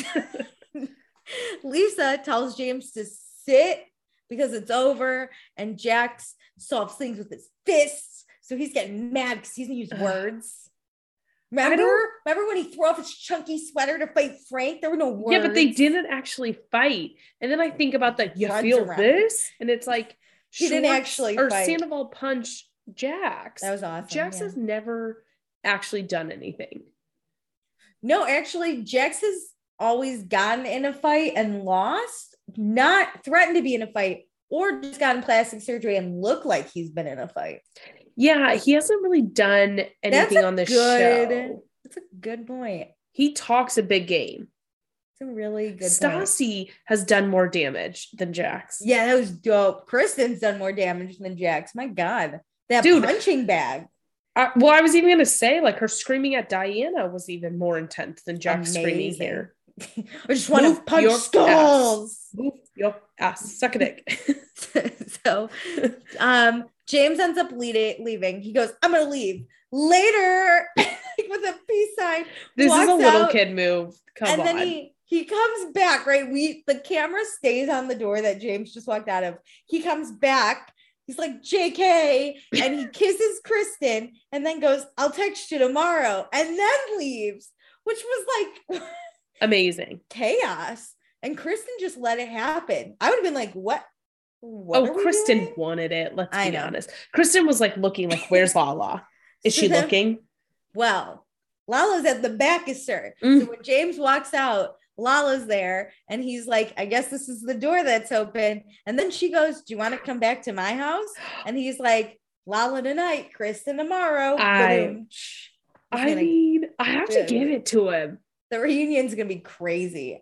A: Lisa tells James to sit because it's over, and Jax solves things with his fists. So he's getting mad because he doesn't use words. Remember when he threw off his chunky sweater to fight Frank? There were no words.
B: Yeah, but they didn't actually fight. And then I think about that. You feel this, and it's like
A: he didn't actually
B: or
A: fight.
B: Sandoval punch Jax.
A: That was awesome.
B: Jax has never actually done anything.
A: No, actually, Jax has always gotten in a fight and lost, not threatened to be in a fight, or just gotten plastic surgery and looked like he's been in a fight.
B: Yeah, he hasn't really done anything on the show.
A: That's a good point.
B: He talks a big game.
A: It's a really good
B: Stassi has done more damage than Jax.
A: Yeah, that was dope. Kristen's done more damage than Jax. My God. That punching bag.
B: I was even going to say, like, her screaming at Diana was even more intense than Jax screaming here.
A: I just want to punch skulls.
B: Move your ass. Suck a dick.
A: So, James ends up leaving. He goes, I'm going to leave. Later, with a peace sign.
B: This is a little kid move. Come on.
A: And then he comes back, right? The camera stays on the door that James just walked out of. He comes back. He's like, JK. And he kisses Kristen and then goes, I'll text you tomorrow. And then leaves, which was like
B: amazing.
A: Chaos. And Kristen just let it happen. I would have been like, what
B: Kristen wanted it. Let's be honest. Kristen was like looking like, where's Lala? Is she looking?
A: Well, Lala's at the back, sir. So when James walks out, Lala's there. And he's like, I guess this is the door that's open. And then she goes, do you want to come back to my house? And he's like, Lala tonight, Kristen tomorrow.
B: I mean, I have to give it to him.
A: The reunion's going to be crazy.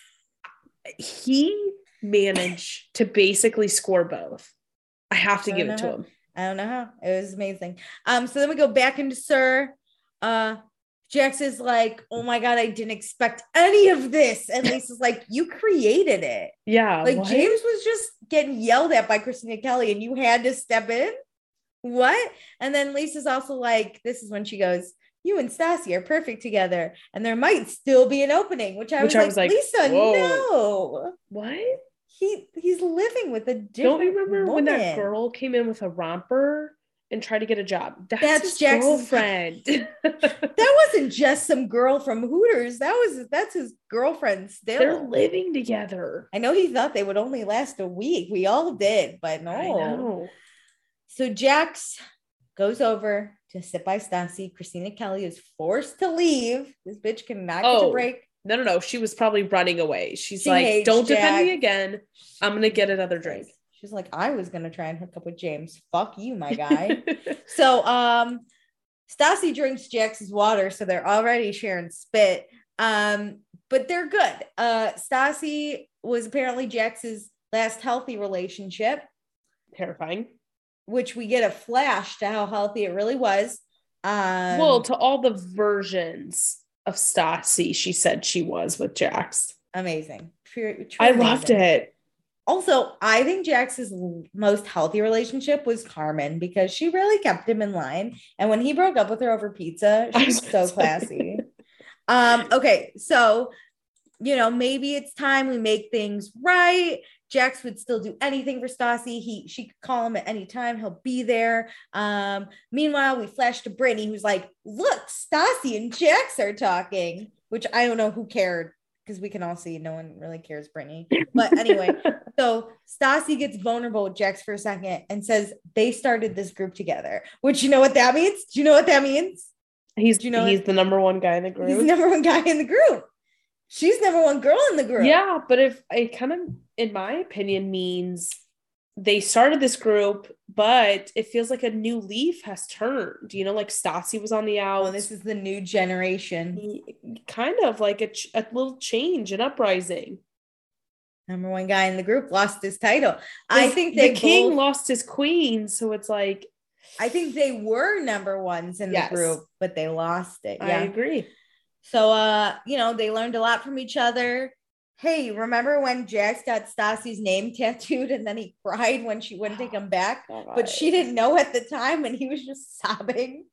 B: He managed to basically score both. I have to give it to him.
A: I don't know how. It was amazing. So then we go back into SUR. Jax is like, oh my God, I didn't expect any of this. And Lisa's like, you created it.
B: Yeah.
A: Like, what? James was just getting yelled at by Christina Kelly and you had to step in. What? And then Lisa's also like, this is when she goes, you and Stassi are perfect together. And there might still be an opening, which I was like, Lisa, whoa. No.
B: What?
A: He's living with a different
B: Don't you remember
A: woman.
B: When that girl came in with a romper and tried to get a job? That's his girlfriend.
A: That wasn't just some girl from Hooters. That's his girlfriend still.
B: They're living together.
A: I know he thought they would only last a week. We all did, but no.
B: I know.
A: So Jax goes over to sit by Stassi. Christina Kelly is forced to leave. This bitch cannot get a break.
B: No. She was probably running away. She's like, don't defend me again. I'm going to get another drink.
A: She's like, I was going to try and hook up with James. Fuck you, my guy. So Stassi drinks Jax's water. So they're already sharing spit. But they're good. Stassi was apparently Jax's last healthy relationship.
B: Terrifying.
A: Which we get a flash to how healthy it really was.
B: Well, to all the versions of Stassi she said she was with Jax.
A: Amazing.
B: I loved it.
A: Also, I think Jax's most healthy relationship was Carmen because she really kept him in line. And when he broke up with her over pizza, she was so classy. Okay, so, maybe it's time we make things right. Jax would still do anything for Stassi. She could call him at any time. He'll be there. Meanwhile, we flash to Brittany, who's like, look, Stassi and Jax are talking, which I don't know who cared because we can all see no one really cares, Brittany. But anyway, so Stassi gets vulnerable with Jax for a second and says they started this group together, which you know what that means? Do you know what that means?
B: He's the number one guy in the group.
A: He's the number one guy in the group. She's number one girl in the group.
B: Yeah, but if it kind of, in my opinion, means they started this group, but it feels like a new leaf has turned. Like Stassi was on the out.
A: Oh, this is the new generation.
B: Kind of like a little change, an uprising.
A: Number one guy in the group lost his title. I think the
B: king lost his queen, so it's like.
A: I think they were number ones in the group, but they lost it. Yeah.
B: I agree.
A: So, they learned a lot from each other. Hey, remember when Jax got Stassi's name tattooed and then he cried when she wouldn't take him back? But she didn't know at the time and he was just sobbing.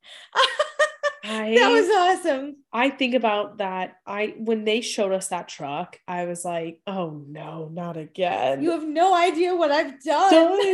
A: That was awesome.
B: I think about that. When they showed us that truck, I was like, oh no, not again.
A: You have no idea what I've done.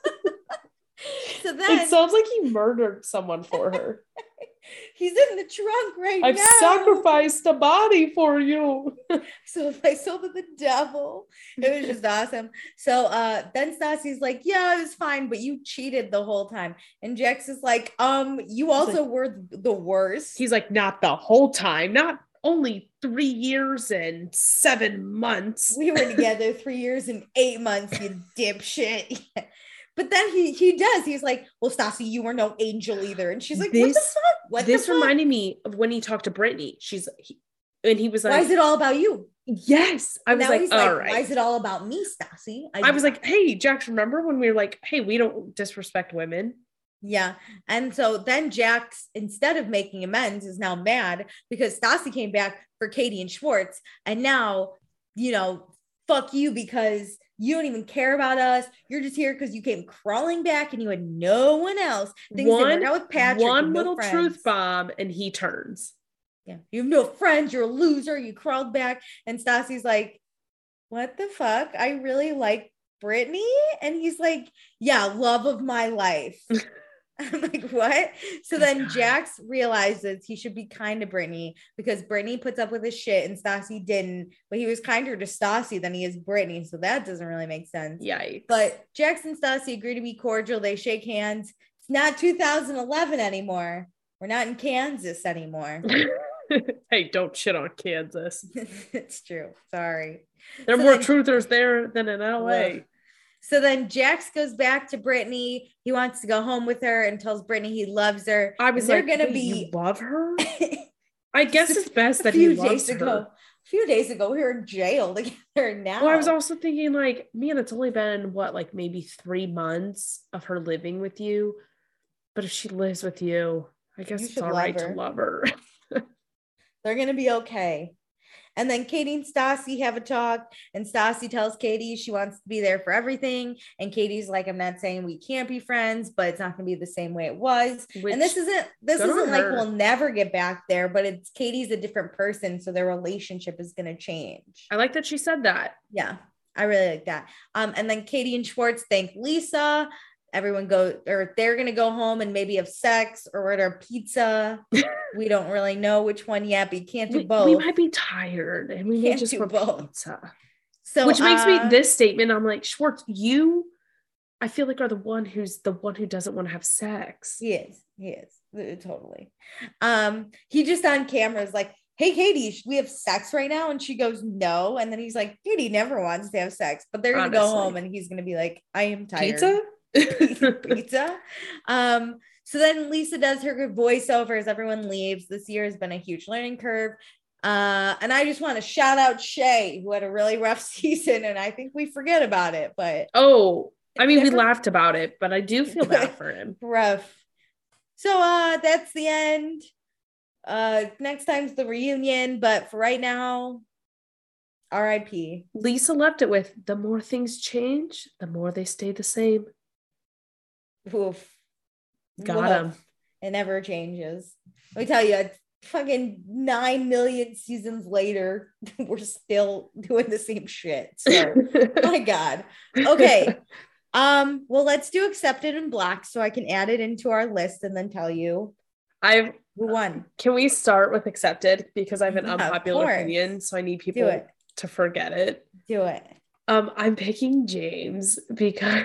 A: So then
B: it sounds like he murdered someone for her.
A: He's in the trunk now.
B: I've sacrificed a body for you.
A: So I sold to the devil. It was just awesome. So then Stassi's like, yeah, it was fine, but you cheated the whole time. And Jax is like, you also were the worst.
B: He's like, not the whole time, not only 3 years and 7 months.
A: We were together 3 years and 8 months, you dipshit. But then he does. He's like, well, Stassi, you were no angel either. And she's like, what the fuck?
B: This reminded me of when he talked to Brittany. And he was like,
A: why is it all about you?
B: Yes. I was like, all right.
A: Why is it all about me, Stassi?
B: I was like, hey, Jax, remember when we were like, hey, we don't disrespect women?
A: Yeah. And so then Jax, instead of making amends, is now mad because Stassi came back for Katie and Schwartz. And now, fuck you because you don't even care about us. You're just here because you came crawling back and you had no one else.
B: With Patrick, one little truth bomb and he turns.
A: Yeah. You have no friends. You're a loser. You crawled back. And Stassi's like, what the fuck? I really like Brittany. And he's like, yeah, love of my life. I'm like, what? So then Jax realizes he should be kind to Brittany because Brittany puts up with his shit and Stassi didn't, but he was kinder to Stassi than he is Brittany. So that doesn't really make sense.
B: Yikes.
A: But Jax and Stassi agree to be cordial. They shake hands. It's not 2011 anymore. We're not in Kansas anymore.
B: Hey, don't shit on Kansas.
A: It's true. Sorry.
B: There are more truthers there than in LA.
A: So then Jax goes back to Brittany. He wants to go home with her and tells Brittany he loves her.
B: I was like, gonna be. You love her? I guess it's best that he loves her.
A: A few days ago, we were in jail together. Now,
B: well, I was also thinking, like, man, it's only been what, like maybe 3 months of her living with you. But if she lives with you, I guess it's all right to love her.
A: They're gonna be okay. And then Katie and Stassi have a talk, and Stassi tells Katie she wants to be there for everything. And Katie's like, I'm not saying we can't be friends, but it's not going to be the same way it was. And this isn't like we'll never get back there, but it's Katie's a different person. So their relationship is going to change.
B: I like that she said that.
A: Yeah, I really like that. And then Katie and Schwartz thank Lisa. Everyone they're going to go home and maybe have sex or order pizza. We don't really know which one yet, but you can't do both.
B: We might be tired and we may just want pizza.
A: So,
B: which makes me this statement. I'm like, Schwartz, I feel like are the one who doesn't want to have sex.
A: He is totally. He just on camera is like, hey, Katie, we have sex right now. And she goes, no. And then he's like, Katie never wants to have sex, but they're going to go home and he's going to be like, I am tired. Pizza. So then Lisa does her good voiceover as everyone leaves. This year has been a huge learning curve. And I just want to shout out Shay, who had a really rough season, and I think we forget about it, but
B: we laughed about it, but I do feel bad for him.
A: Rough. So that's the end. Next time's the reunion, but for right now, RIP.
B: Lisa left it with, the more things change, the more they stay the same.
A: Oof.
B: Got him.
A: It never changes. Let me tell you, fucking 9 million seasons later, we're still doing the same shit. So, my God. Okay. Well, let's do Accepted in Black so I can add it into our list and then tell you who won.
B: Can we start with Accepted? Because I have an unpopular opinion, so I need people to forget it.
A: Do it.
B: I'm picking James because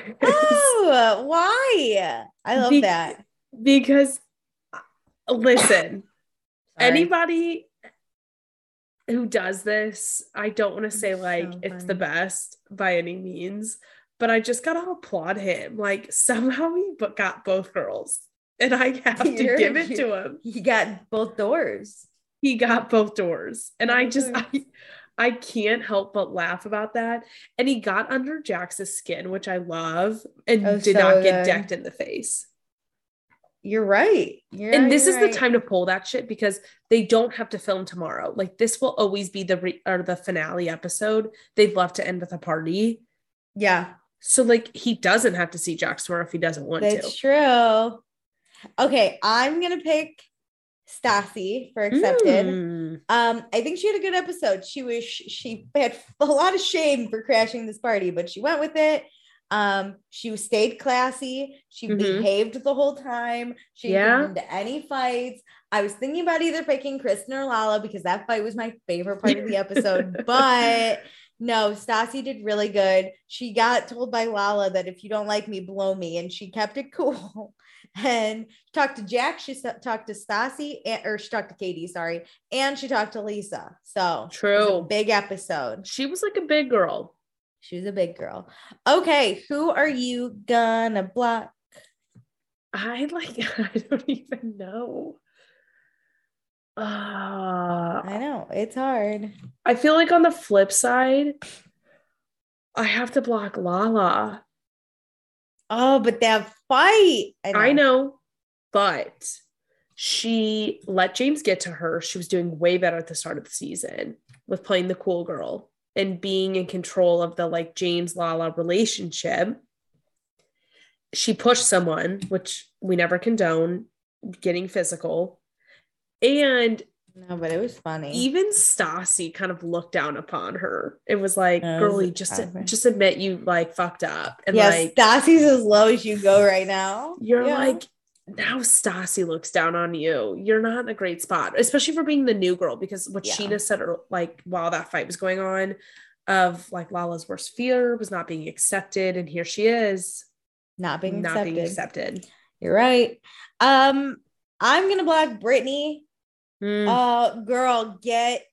A: why? I love that.
B: Because listen, anybody who does this, I don't want to say like it's the best by any means, but I just gotta applaud him. Like somehow he got both girls, and I have to give it to him.
A: He got both doors.
B: And I can't help but laugh about that. And he got under Jax's skin, which I love, and did not get decked in the face.
A: You're right.
B: This is the time to pull that shit because they don't have to film tomorrow. Like this will always be the finale episode. They'd love to end with a party.
A: Yeah. So
B: like he doesn't have to see Jax tomorrow if he doesn't want to.
A: That's true. Okay, I'm gonna pick Stassi for Accepted. I think she had a good episode. She had a lot of shame for crashing this party, but she went with it. She stayed classy. She behaved the whole time. She didn't get into any fights. I was thinking about either picking Kristen or Lala because that fight was my favorite part of the episode, but no, Stassi did really good. She got told by Lala that if you don't like me, blow me, and she kept it cool. And talked to Jack, she talked to Stassi, or she talked to Katie, sorry, and she talked to Lisa. So
B: true,
A: it was a big episode.
B: She was like a big girl.
A: She was a big girl. Okay, who are you gonna block?
B: I don't even know.
A: I know it's hard.
B: I feel like on the flip side, I have to block Lala.
A: Oh, but that fight.
B: I know, but she let James get to her. She was doing way better at the start of the season with playing the cool girl and being in control of the like James Lala relationship. She pushed someone, which we never condone, getting physical. And
A: no, but it was funny.
B: Even Stassi kind of looked down upon her. It was like, girlie, just admit you like fucked up. And like
A: Stassi's as low as you go right now.
B: You're like, now Stassi looks down on you. You're not in a great spot, especially for being the new girl, because what Sheena said, like while that fight was going on, of like Lala's worst fear was not being accepted, and here she is,
A: not being accepted.
B: You're
A: right. I'm gonna block Brittany Girl, get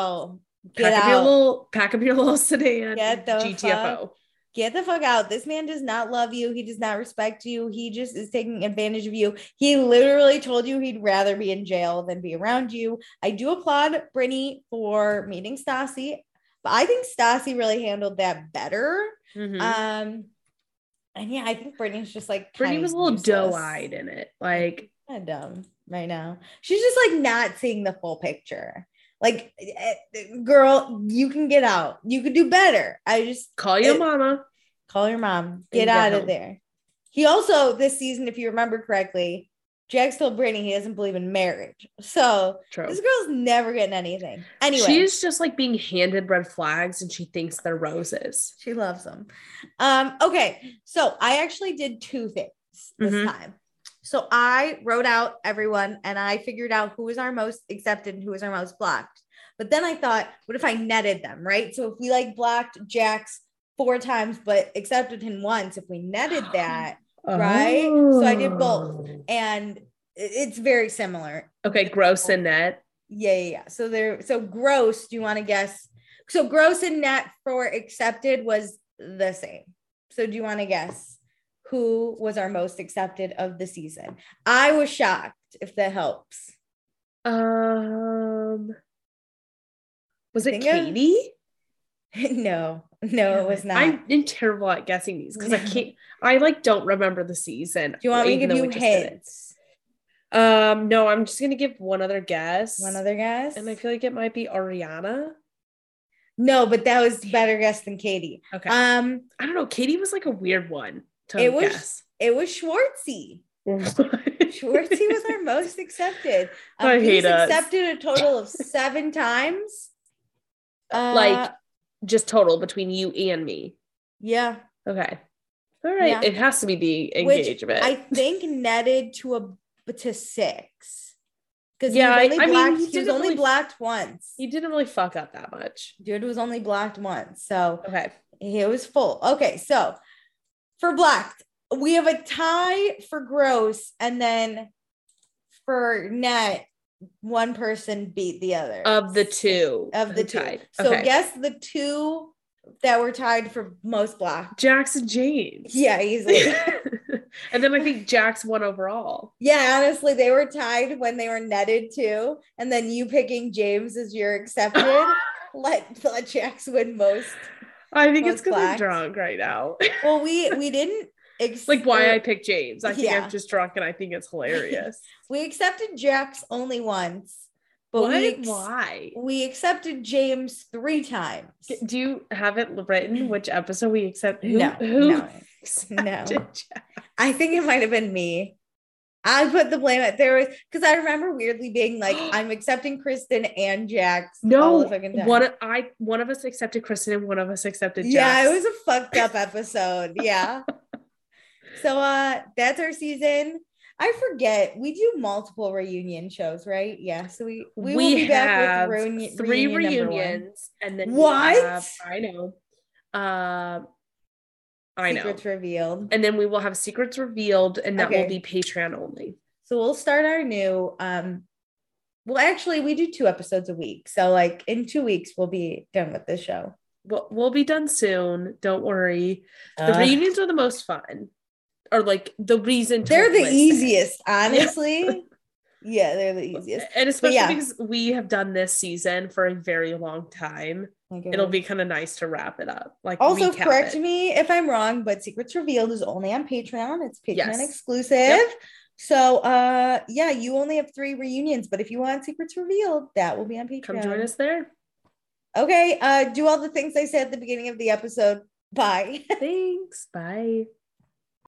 B: pack up your little sedan.
A: Get the fuck out. This man does not love you. He does not respect you. He just is taking advantage of you. He literally told you he'd rather be in jail than be around you. I do applaud Brittany for meeting Stassi, but I think Stassi really handled that better. And yeah, I think Brittany's just like
B: Brittany was a little doe-eyed in it. Like
A: kind of dumb right now. She's just like not seeing the full picture. Like, girl, you can get out. You could do better. I just
B: call your mama.
A: Call your mom. Get out of there. He also, this season, if you remember correctly, Jax told Brittany he doesn't believe in marriage. So this girl's never getting anything. Anyway.
B: She's just like being handed red flags and she thinks they're roses.
A: She loves them. Okay. So I actually did 2 things this time. So I wrote out everyone and I figured out who was our most accepted and who was our most blocked. But then I thought, what if I netted them, right? So if we like blocked Jax 4 times, but accepted him once, if we netted that, right? So I did both and it's very similar.
B: Okay. Gross and net.
A: Yeah. So gross, do you want to guess? So gross and net for accepted was the same. So do you want to guess who was our most accepted of the season? I was shocked, if that helps.
B: Was it Katie?
A: No, it was not.
B: I'm terrible at guessing these because I don't remember the season.
A: Do you want me to give you hints?
B: No, I'm just gonna give one other guess.
A: And I
B: feel like it might be Ariana.
A: No, but that was better guess than Katie.
B: Okay. I don't know. Katie was like a weird one.
A: It was Schwartzy. Schwartzy was our most accepted.
B: I hate us.
A: Accepted a total of 7 times.
B: Like just total between you and me.
A: Yeah.
B: Okay. All right. Yeah. It has to be the engagement.
A: Which I think netted to 6. Because
B: he
A: was only blocked once.
B: He didn't really fuck up that much.
A: Dude was only blocked once. So
B: okay.
A: It was full. Okay, so for blocked, we have a tie for gross, and then for net, one person beat the other.
B: Of the two.
A: Tied. So guess the 2 that were tied for most blocked.
B: Jax and James.
A: Yeah, easily.
B: And then I think Jax won overall.
A: Yeah, honestly, they were tied when they were netted too. And then you picking James as your accepted let Jax win most.
B: I think it's because I'm drunk right now.
A: Well, we didn't
B: like why I picked James. I think I'm just drunk and I think it's hilarious.
A: We accepted Jax only once. But
B: why?
A: We accepted James 3 times.
B: Do you have it written which episode we accepted?
A: No. I think it might have been me. I put the blame at there because I remember weirdly being like, I'm accepting Kristen and Jax.
B: No, one of us accepted Kristen and one of us accepted Jax.
A: Yeah, it was a fucked up episode. Yeah. So that's our season. I forget. We do multiple reunion shows, right? Yeah. So we will be back with
B: 3 reunions, and then
A: what?
B: I know.
A: Secrets revealed,
B: and then we will have secrets revealed, and that will be Patreon only.
A: So we'll start our new. Well, actually, we do 2 episodes a week. So, like in 2 weeks, we'll be done with this show.
B: We'll be done soon. Don't worry. The reunions are the most fun. Or like the reason
A: they're the easiest, honestly. Yeah, they're the easiest.
B: And especially because we have done this season for a very long time. It'll be kind of nice to wrap it up. Like,
A: also correct me if I'm wrong, but Secrets Revealed is only on Patreon. It's Patreon exclusive. Yep. So you only have 3 reunions, but if you want Secrets Revealed, that will be on Patreon.
B: Come join us there.
A: Okay. Do all the things I said at the beginning of the episode. Bye.
B: Thanks. Bye.